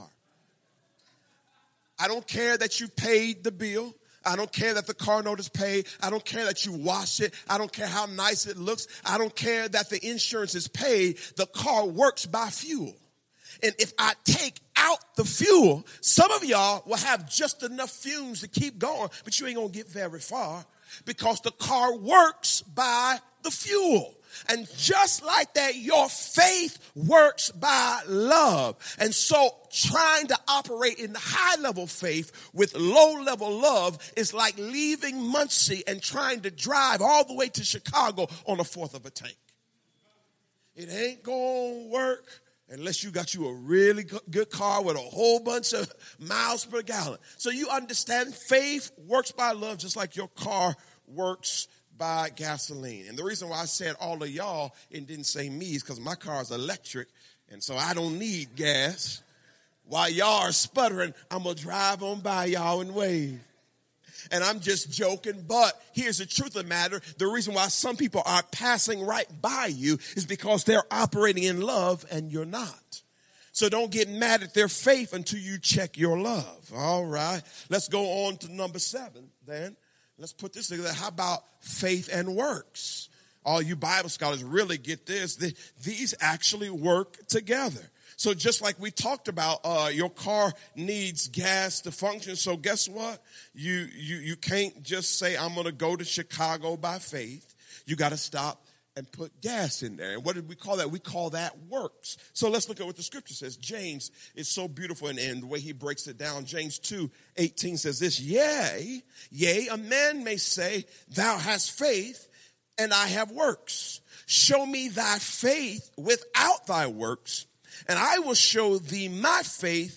I don't care that you paid the bill. I don't care that the car note is paid. I don't care that you wash it. I don't care how nice it looks. I don't care that the insurance is paid. The car works by fuel. And if I take out the fuel, some of y'all will have just enough fumes to keep going, but you ain't going to get very far, because the car works by the fuel. And just like that, your faith works by love. And so trying to operate in high level faith with low level love is like leaving Muncie and trying to drive all the way to Chicago on a fourth of a tank. It ain't going to work unless you got you a really good car with a whole bunch of miles per gallon. So you understand, faith works by love just like your car works by gasoline. And the reason why I said all of y'all and didn't say me is because my car is electric, and so I don't need gas. While y'all are sputtering, I'm going to drive on by y'all and wave. And I'm just joking, but here's the truth of the matter. The reason why some people are passing right by you is because they're operating in love and you're not. So don't get mad at their faith until you check your love. All right. Let's go on to number seven then. Let's put this together. How about faith and works? All you Bible scholars really get this. These actually work together. So just like we talked about, uh, your car needs gas to function. So guess what? You, you, you can't just say, I'm going to go to Chicago by faith. You got to stop and put gas in there. And what did we call that? We call that works. So let's look at what the scripture says. James is so beautiful, and, and the way he breaks it down. James two eighteen says this, Yea, yea, a man may say, thou hast faith, and I have works. Show me thy faith without thy works, and I will show thee my faith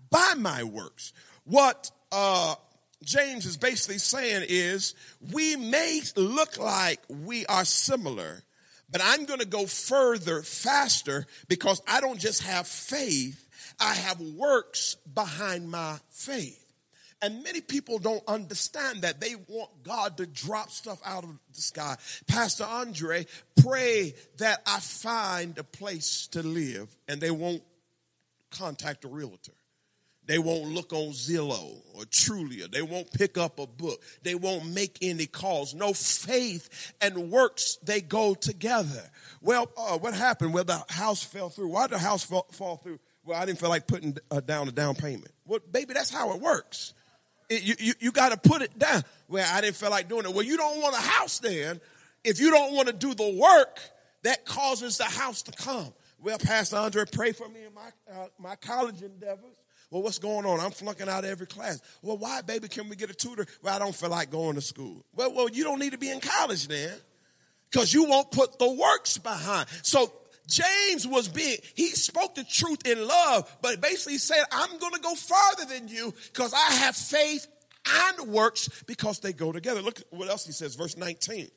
by my works. What uh, James is basically saying is, we may look like we are similar, but I'm going to go further, faster, because I don't just have faith, I have works behind my faith. And many people don't understand that. They want God to drop stuff out of the sky. Pastor Andre, pray that I find a place to live, and they won't contact a realtor. They won't look on Zillow or Trulia. They won't pick up a book. They won't make any calls. No, faith and works, they go together. Well, uh, what happened? Well, the house fell through. Why did the house fall, fall through? Well, I didn't feel like putting uh, down a down payment. Well, baby, that's how it works. It, you you, you got to put it down. Well, I didn't feel like doing it. Well, you don't want a house then. If you don't want to do the work, that causes the house to come. Well, Pastor Andre, pray for me in my uh, my college endeavors. Well, what's going on? I'm flunking out of every class. Well, why, baby? Can we get a tutor? Well, I don't feel like going to school. Well, well, you don't need to be in college then, because you won't put the works behind. So James was being, he spoke the truth in love, but basically said, I'm going to go farther than you because I have faith and works because they go together. Look at what else he says, verse nineteen.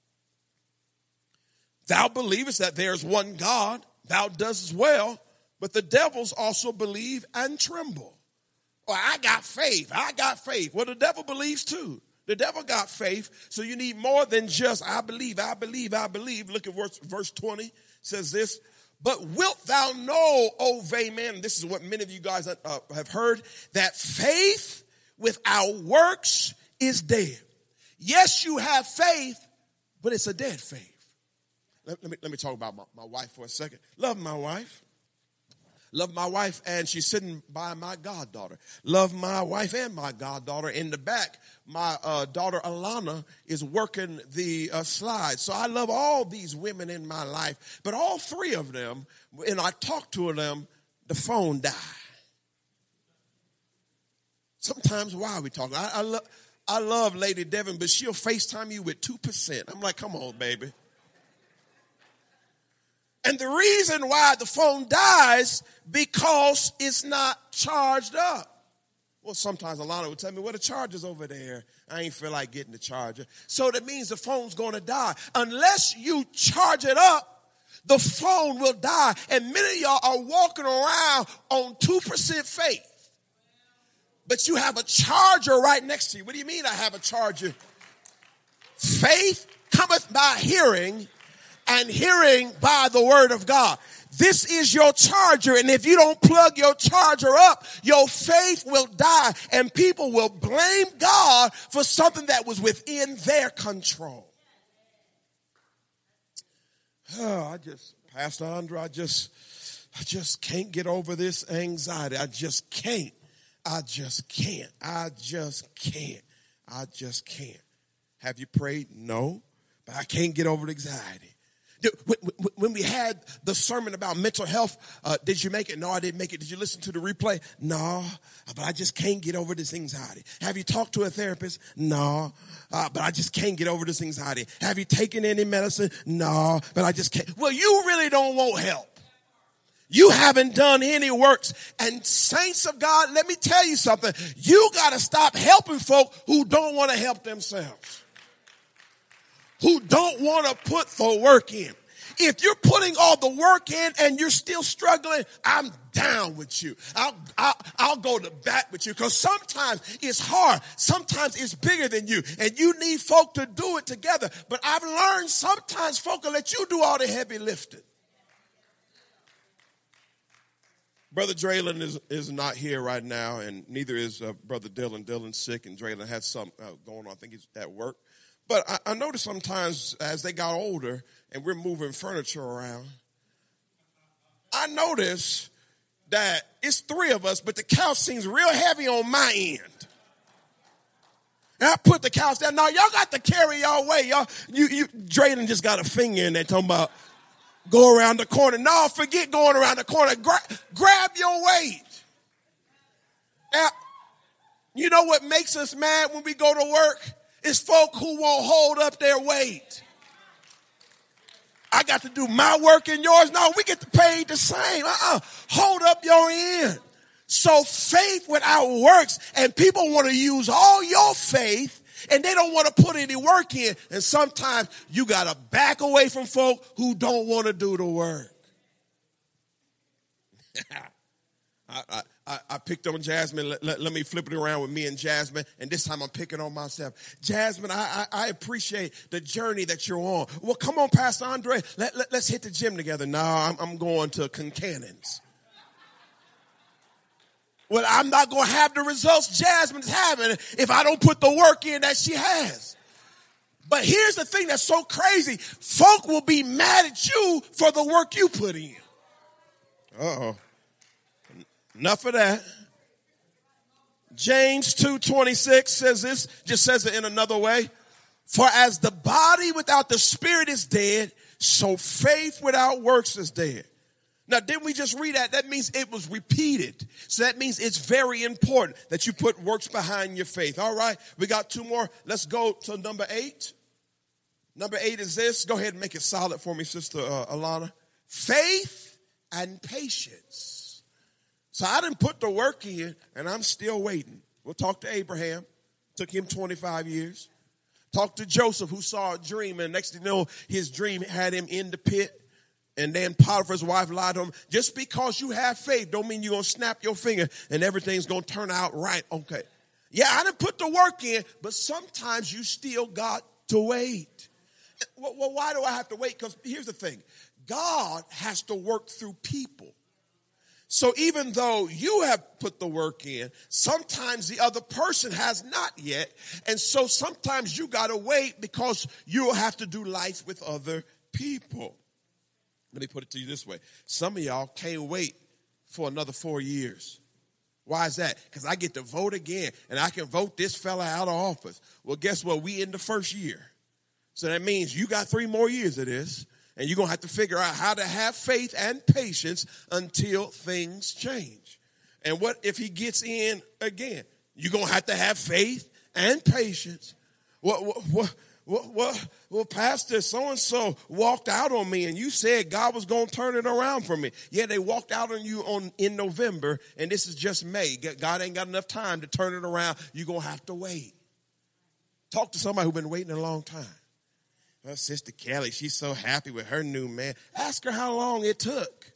Thou believest that there is one God, thou doest well. But the devils also believe and tremble. Well, I got faith. I got faith. Well, the devil believes too. The devil got faith. So you need more than just, I believe, I believe, I believe. Look at verse, verse twenty. It says this. But wilt thou know, O vain man, and this is what many of you guys uh, have heard, that faith without works is dead. Yes, you have faith, but it's a dead faith. Let, let, me, let me talk about my, my wife for a second. Love my wife. Love my wife, and she's sitting by my goddaughter. Love my wife and my goddaughter. In the back, my uh, daughter Alana is working the uh, slides. So I love all these women in my life. But all three of them, and I talk to them, the phone died. Sometimes, why are we talking? I, I, lo- I love Lady Devin, but she'll FaceTime you with two percent. I'm like, come on, baby. And the reason why the phone dies, because it's not charged up. Well, sometimes Alana would tell me, well, the charger's over there. I ain't feel like getting the charger. So that means the phone's going to die. Unless you charge it up, the phone will die. And many of y'all are walking around on two percent faith. But you have a charger right next to you. What do you mean I have a charger? Faith cometh by hearing, and hearing by the word of God. This is your charger, and if you don't plug your charger up, your faith will die, and people will blame God for something that was within their control. Oh, I just, Pastor Andre, I just, I just can't get over this anxiety. I just can't. I just can't. I just can't. I just can't. Have you prayed? No, but I can't get over the anxiety. When we had the sermon about mental health, uh, did you make it? No, I didn't make it. Did you listen to the replay? No, but I just can't get over this anxiety. Have you talked to a therapist? No, uh, but I just can't get over this anxiety. Have you taken any medicine? No, but I just can't. Well, you really don't want help. You haven't done any works. And saints of God, let me tell you something. You got to stop helping folk who don't want to help themselves, who don't want to put the work in. If you're putting all the work in and you're still struggling, I'm down with you. I'll, I'll, I'll go to bat with you, because sometimes it's hard. Sometimes it's bigger than you, and you need folk to do it together. But I've learned sometimes folk will let you do all the heavy lifting. Brother Draylon is, is not here right now, and neither is uh, Brother Dylan. Dylan's sick, and Draylon has something uh, going on. I think he's at work. But I, I noticed sometimes as they got older and we're moving furniture around, I noticed that it's three of us, but the couch seems real heavy on my end. And I put the couch down. Now, y'all got to carry y'all weight. Y'all, you, you, Drayden just got a finger in there talking about go around the corner. No, forget going around the corner. Gra- grab your weight. Now, you know what makes us mad when we go to work? It's folk who won't hold up their weight. I got to do my work and yours. No, we get paid the same. Uh-uh. Hold up your end. So faith without works, and people want to use all your faith and they don't want to put any work in. And sometimes you got to back away from folk who don't want to do the work. I, I, I picked on Jasmine. Let, let, let me flip it around with me and Jasmine. And this time I'm picking on myself. Jasmine, I, I, I appreciate the journey that you're on. Well, come on, Pastor Andre. Let, let, let's hit the gym together. No, I'm, I'm going to Concannon's. Well, I'm not going to have the results Jasmine's having if I don't put the work in that she has. But here's the thing that's so crazy. Folk will be mad at you for the work you put in. Uh-oh. Enough of that. James two twenty-six says this, just says it in another way. For as the body without the spirit is dead, so faith without works is dead. Now, didn't we just read that? That means it was repeated. So that means it's very important that you put works behind your faith. All right, we got two more. Let's go to number eight. Number eight is this. Go ahead and make it solid for me, Sister uh, Alana. Faith and patience. So I didn't put the work in, and I'm still waiting. We'll talk to Abraham. Took him twenty-five years. Talk to Joseph, who saw a dream, and next thing you know, his dream had him in the pit. And then Potiphar's wife lied to him. Just because you have faith don't mean you're going to snap your finger and everything's going to turn out right. Okay. Yeah, I didn't put the work in, but sometimes you still got to wait. Well, why do I have to wait? Because here's the thing. God has to work through people. So even though you have put the work in, sometimes the other person has not yet. And so sometimes you got to wait because you'll have to do life with other people. Let me put it to you this way. Some of y'all can't wait for another four years. Why is that? Because I get to vote again, and I can vote this fella out of office. Well, guess what? We in the first year. So that means you got three more years of this, and you're going to have to figure out how to have faith and patience until things change. And what if he gets in again? You're going to have to have faith and patience. What, what, what? Well, well, well, Pastor, so-and-so walked out on me, and you said God was going to turn it around for me. Yeah, they walked out on you on in November, and this is just May. God ain't got enough time to turn it around. You're going to have to wait. Talk to somebody who's been waiting a long time. Well, Sister Kelly, she's so happy with her new man. Ask her how long it took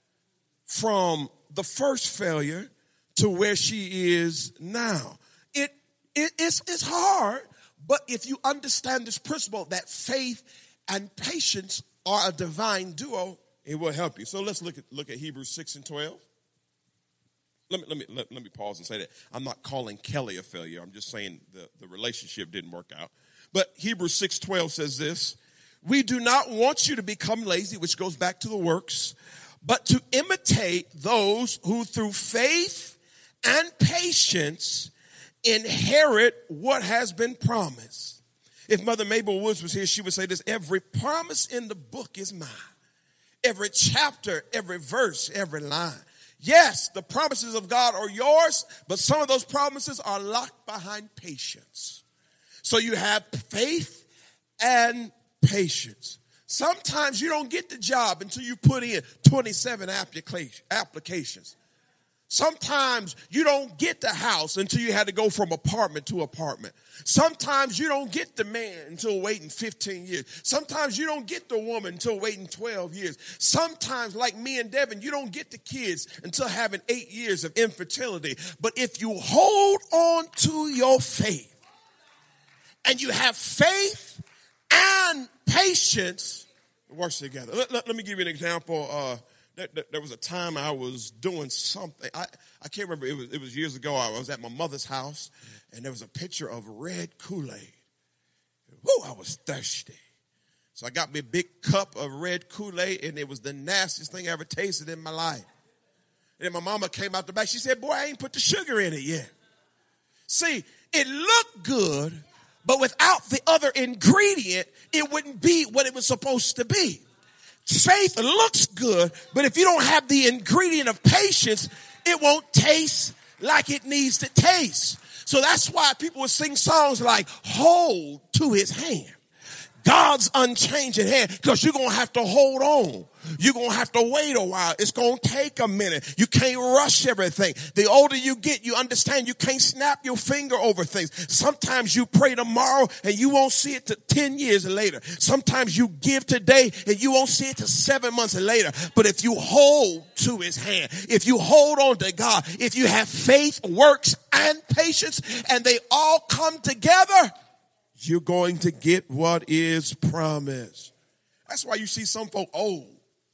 from the first failure to where she is now. It, it it's, it's hard. But if you understand this principle that faith and patience are a divine duo, it will help you. So let's look at look at Hebrews six and twelve. Let me let me let, let me pause and say that I'm not calling Kelly a failure. I'm just saying the, the relationship didn't work out. But Hebrews six twelve says this: we do not want you to become lazy, which goes back to the works, but to imitate those who through faith and patience inherit what has been promised. If Mother Mabel Woods was here, she would say this: every promise in the book is mine. Every chapter, every verse, every line. Yes, the promises of God are yours, but some of those promises are locked behind patience. So you have faith and patience. Sometimes you don't get the job until you put in twenty-seven applications. Sometimes you don't get the house until you had to go from apartment to apartment. Sometimes you don't get the man until waiting fifteen years. Sometimes you don't get the woman until waiting twelve years. Sometimes, like me and Devin, you don't get the kids until having eight years of infertility. But if you hold on to your faith and you have faith and patience, it works together. Let, let, let me give you an example. Uh, There, there was a time I was doing something. I, I can't remember. It was, it was years ago. I was at my mother's house, and there was a picture of red Kool-Aid. Woo, I was thirsty. So I got me a big cup of red Kool-Aid, and it was the nastiest thing I ever tasted in my life. And then my mama came out the back. She said, boy, I ain't put the sugar in it yet. See, it looked good, but without the other ingredient, it wouldn't be what it was supposed to be. Faith looks good, but if you don't have the ingredient of patience, it won't taste like it needs to taste. So that's why people will sing songs like, hold to his hand. God's unchanging hand, because you're going to have to hold on. You're going to have to wait a while. It's going to take a minute. You can't rush everything. The older you get, you understand you can't snap your finger over things. Sometimes you pray tomorrow and you won't see it till ten years later. Sometimes you give today and you won't see it till seven months later. But if you hold to his hand, if you hold on to God, if you have faith, works, and patience, and they all come together, you're going to get what is promised. That's why you see some folk old,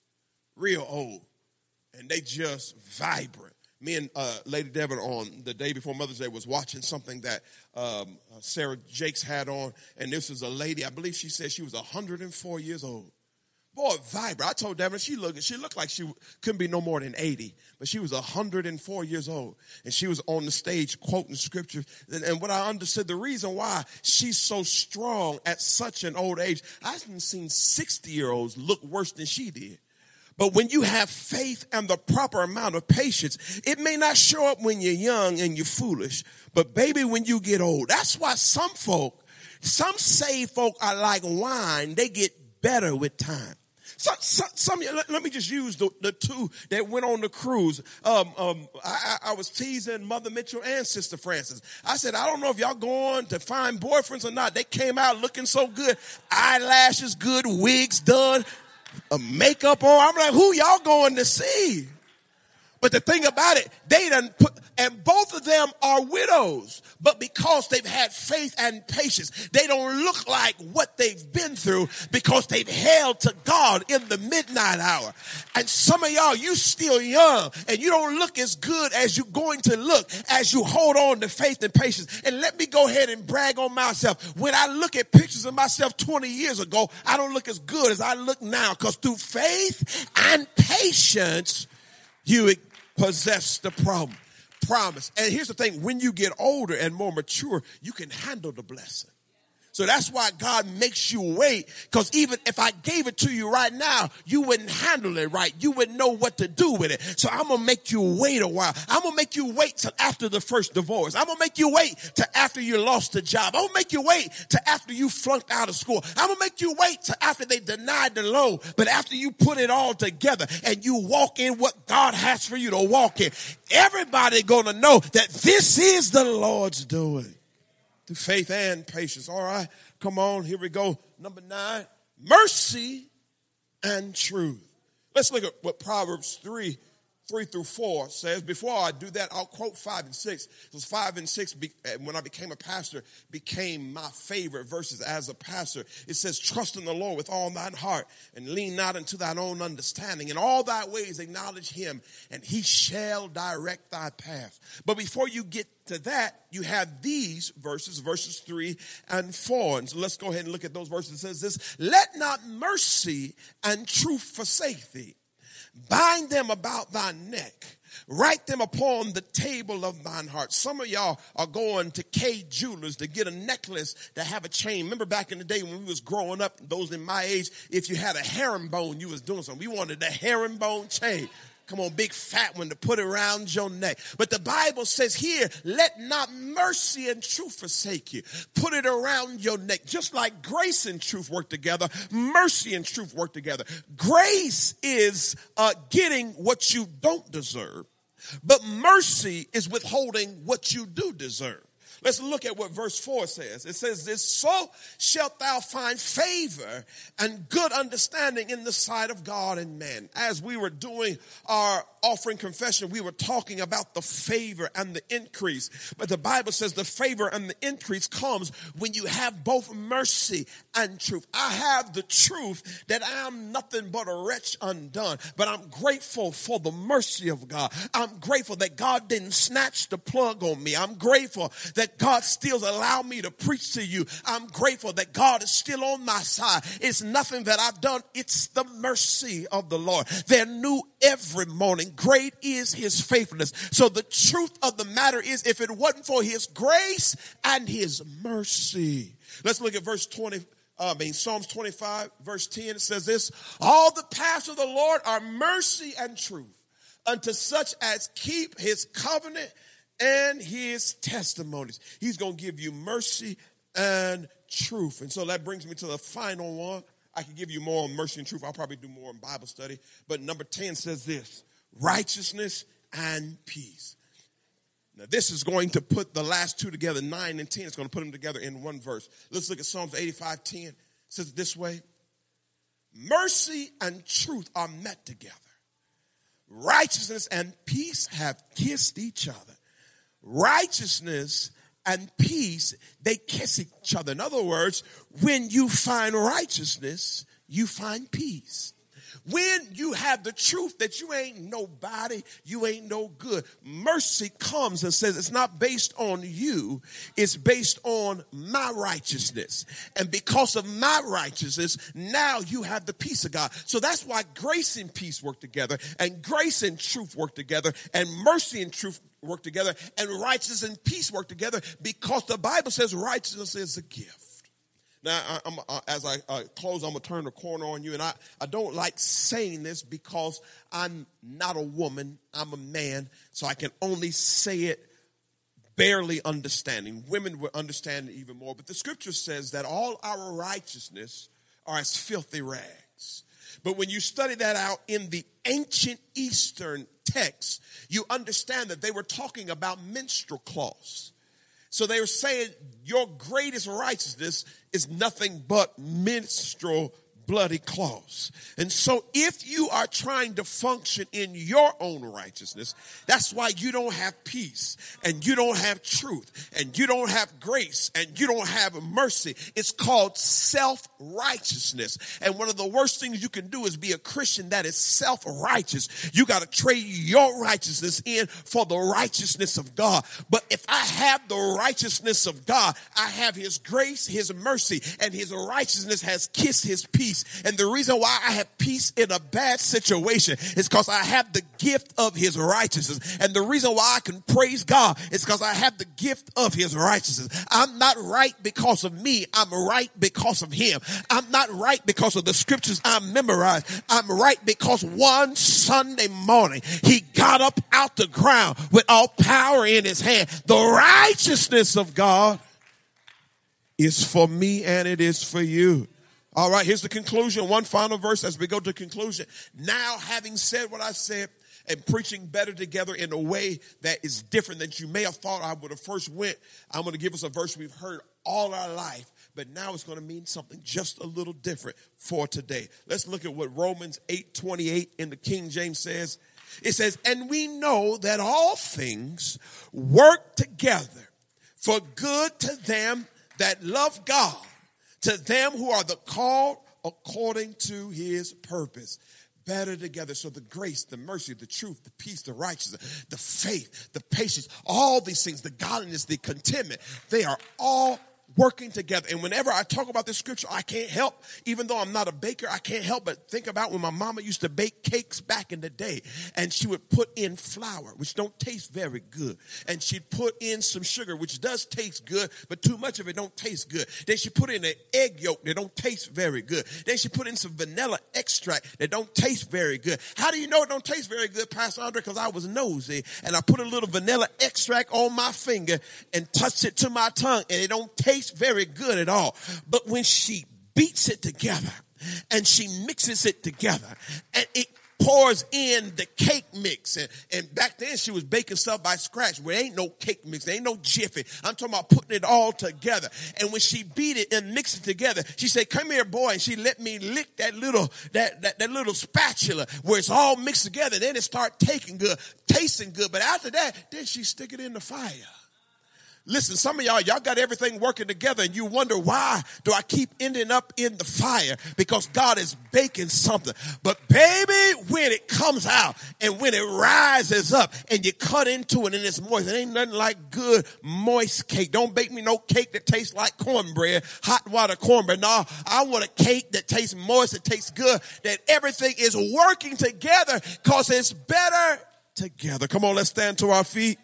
real old, and they just vibrant. Me and uh, Lady Devon on the day before Mother's Day was watching something that um, Sarah Jakes had on, and this was a lady, I believe she said she was one hundred four years old. Boy, vibrant. I told Devon, she looked, she looked like she couldn't be no more than eighty, but she was one hundred four years old, and she was on the stage quoting scriptures. And, and what I understood, the reason why she's so strong at such an old age, I haven't seen sixty-year-olds look worse than she did. But when you have faith and the proper amount of patience, it may not show up when you're young and you're foolish, but baby, when you get old, that's why some folk, some saved folk are like wine. They get better with time. Some, some, some let, let me just use the, the two that went on the cruise. Um, um, I, I was teasing Mother Mitchell and Sister Francis. I said, I don't know if y'all going to find boyfriends or not. They came out looking so good. Eyelashes good, wigs done, a makeup on. I'm like, who y'all going to see? But the thing about it, they done put, and both of them are widows. But because they've had faith and patience, they don't look like what they've been through because they've held to God in the midnight hour. And some of y'all, you still young and you don't look as good as you're going to look as you hold on to faith and patience. And let me go ahead and brag on myself. When I look at pictures of myself twenty years ago, I don't look as good as I look now, because through faith and patience, you possess the problem, promise. And here's the thing, when you get older and more mature, you can handle the blessing. So that's why God makes you wait, because even if I gave it to you right now, you wouldn't handle it right. You wouldn't know what to do with it. So I'm going to make you wait a while. I'm going to make you wait till after the first divorce. I'm going to make you wait till after you lost a job. I'm going to make you wait till after you flunked out of school. I'm going to make you wait till after they denied the loan. But after you put it all together and you walk in what God has for you to walk in, everybody going to know that this is the Lord's doing. Through faith and patience. All right, come on, here we go. Number nine, mercy and truth. Let's look at what Proverbs three, three through four says. Before I do that, I'll quote five and six. Because five and six, when I became a pastor, became my favorite verses as a pastor. It says, trust in the Lord with all thine heart and lean not unto thine own understanding. In all thy ways acknowledge him, and he shall direct thy path. But before you get to that, you have these verses, verses three and four. And so let's go ahead and look at those verses. It says this, let not mercy and truth forsake thee. Bind them about thy neck. Write them upon the table of thine heart. Some of y'all are going to K Jewelers to get a necklace to have a chain. Remember back in the day when we was growing up, those in my age, if you had a herringbone, you was doing something. We wanted a herringbone chain. Come on, big fat one to put around your neck. But the Bible says here, let not mercy and truth forsake you. Put it around your neck. Just like grace and truth work together, mercy and truth work together. Grace is uh, getting what you don't deserve, but mercy is withholding what you do deserve. Let's look at what verse four says. It says this, so shalt thou find favor and good understanding in the sight of God and man. As we were doing our offering confession, we were talking about the favor and the increase. But the Bible says the favor and the increase comes when you have both mercy and truth. I have the truth that I am nothing but a wretch undone, but I'm grateful for the mercy of God. I'm grateful that God didn't snatch the plug on me. I'm grateful that God still allowed me to preach to you. I'm grateful that God is still on my side. It's nothing that I've done. It's the mercy of the Lord. They're new every morning. Great is his faithfulness. So the truth of the matter is, if it wasn't for his grace and his mercy. Let's look at verse twenty. Uh, I mean, Psalms twenty-five, verse ten. It says this, all the paths of the Lord are mercy and truth unto such as keep his covenant and his testimonies. He's going to give you mercy and truth. And so that brings me to the final one. I can give you more on mercy and truth. I'll probably do more in Bible study. But number ten says this: righteousness and peace. Now, this is going to put the last two together, nine and ten. It's going to put them together in one verse. Let's look at Psalms eighty-five ten. It says it this way: mercy and truth are met together. Righteousness and peace have kissed each other. Righteousness and peace, they kiss each other. In other words, when you find righteousness, you find peace. When you have the truth that you ain't nobody, you ain't no good, mercy comes and says it's not based on you, it's based on my righteousness. And because of my righteousness, now you have the peace of God. So that's why grace and peace work together, and grace and truth work together, and mercy and truth work together, and righteousness and peace work together, because the Bible says righteousness is a gift. Now, I, I'm, uh, as I uh, close, I'm going to turn the corner on you. And I, I don't like saying this because I'm not a woman. I'm a man. So I can only say it barely understanding. Women will understand it even more. But the scripture says that all our righteousness are as filthy rags. But when you study that out in the ancient Eastern text, you understand that they were talking about menstrual cloths. So they were saying your greatest righteousness is nothing but menstrual bloody cloths. And so if you are trying to function in your own righteousness, that's why you don't have peace, and you don't have truth, and you don't have grace, and you don't have mercy. It's called self-righteousness. And one of the worst things you can do is be a Christian that is self-righteous. You got to trade your righteousness in for the righteousness of God. But if I have the righteousness of God, I have his grace, his mercy, and his righteousness has kissed his peace. And the reason why I have peace in a bad situation is because I have the gift of his righteousness. And the reason why I can praise God is because I have the gift of his righteousness. I'm not right because of me. I'm right because of him. I'm not right because of the scriptures I memorized. I'm right because one Sunday morning he got up out the ground with all power in his hand. The righteousness of God is for me, and it is for you. All right, here's the conclusion. One final verse as we go to conclusion. Now, having said what I said and preaching better together in a way that is different than you may have thought I would have first went, I'm going to give us a verse we've heard all our life, but now it's going to mean something just a little different for today. Let's look at what Romans eight twenty-eight in the King James says. It says, and we know that all things work together for good to them that love God, to them who are the called according to his purpose. Better together. So the grace, the mercy, the truth, the peace, the righteousness, the faith, the patience, all these things, the godliness, the contentment, they are all working together. And whenever I talk about this scripture, I can't help, even though I'm not a baker, I can't help but think about when my mama used to bake cakes back in the day, and she would put in flour, which don't taste very good. And she'd put in some sugar, which does taste good, but too much of it don't taste good. Then she put in an egg yolk that don't taste very good. Then she put in some vanilla extract that don't taste very good. How do you know it don't taste very good, Pastor Andre? Because I was nosy, and I put a little vanilla extract on my finger and touched it to my tongue, and it don't taste very good at all. But when she beats it together and she mixes it together and it pours in the cake mix, and, and back then she was baking stuff by scratch where there ain't no cake mix, there ain't no jiffy. I'm talking about putting it all together. And when she beat it and mixed it together, she said, come here, boy. And she let me lick that little, that, that, that little spatula where it's all mixed together. Then it start tasting good, tasting good. But after that, then she stick it in the fire. Listen, some of y'all, y'all got everything working together, and you wonder, why do I keep ending up in the fire? Because God is baking something. But baby, when it comes out and when it rises up and you cut into it and it's moist, it ain't nothing like good moist cake. Don't bake me no cake that tastes like cornbread, hot water cornbread. No, I want a cake that tastes moist, that tastes good, that everything is working together because it's better together. Come on, let's stand to our feet.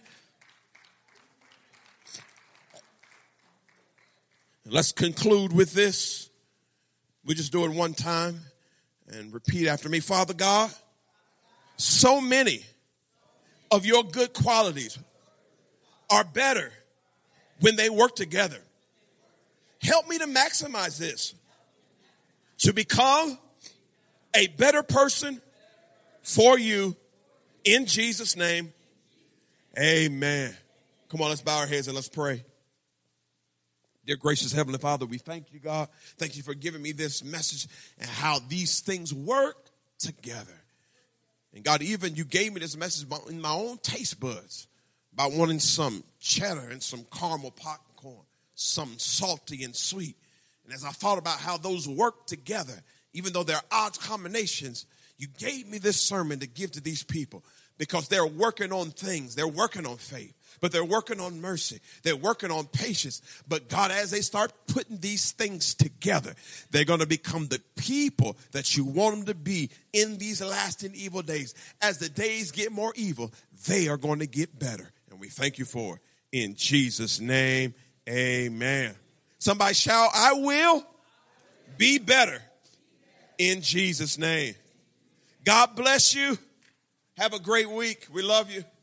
Let's conclude with this. We just do it one time and repeat after me. Father God, so many of your good qualities are better when they work together. Help me to maximize this, to become a better person for you in Jesus' name. Amen. Come on, let's bow our heads and let's pray. Dear gracious Heavenly Father, we thank you, God. Thank you for giving me this message and how these things work together. And God, even you gave me this message in my own taste buds by wanting some cheddar and some caramel popcorn, some salty and sweet. And as I thought about how those work together, even though they're odd combinations, you gave me this sermon to give to these people because they're working on things. They're working on faith, but they're working on mercy. They're working on patience. But God, as they start putting these things together, they're going to become the people that you want them to be in these last and evil days. As the days get more evil, they are going to get better. And we thank you for it. In Jesus' name, amen. Somebody shout, I will be better. In Jesus' name. God bless you. Have a great week. We love you.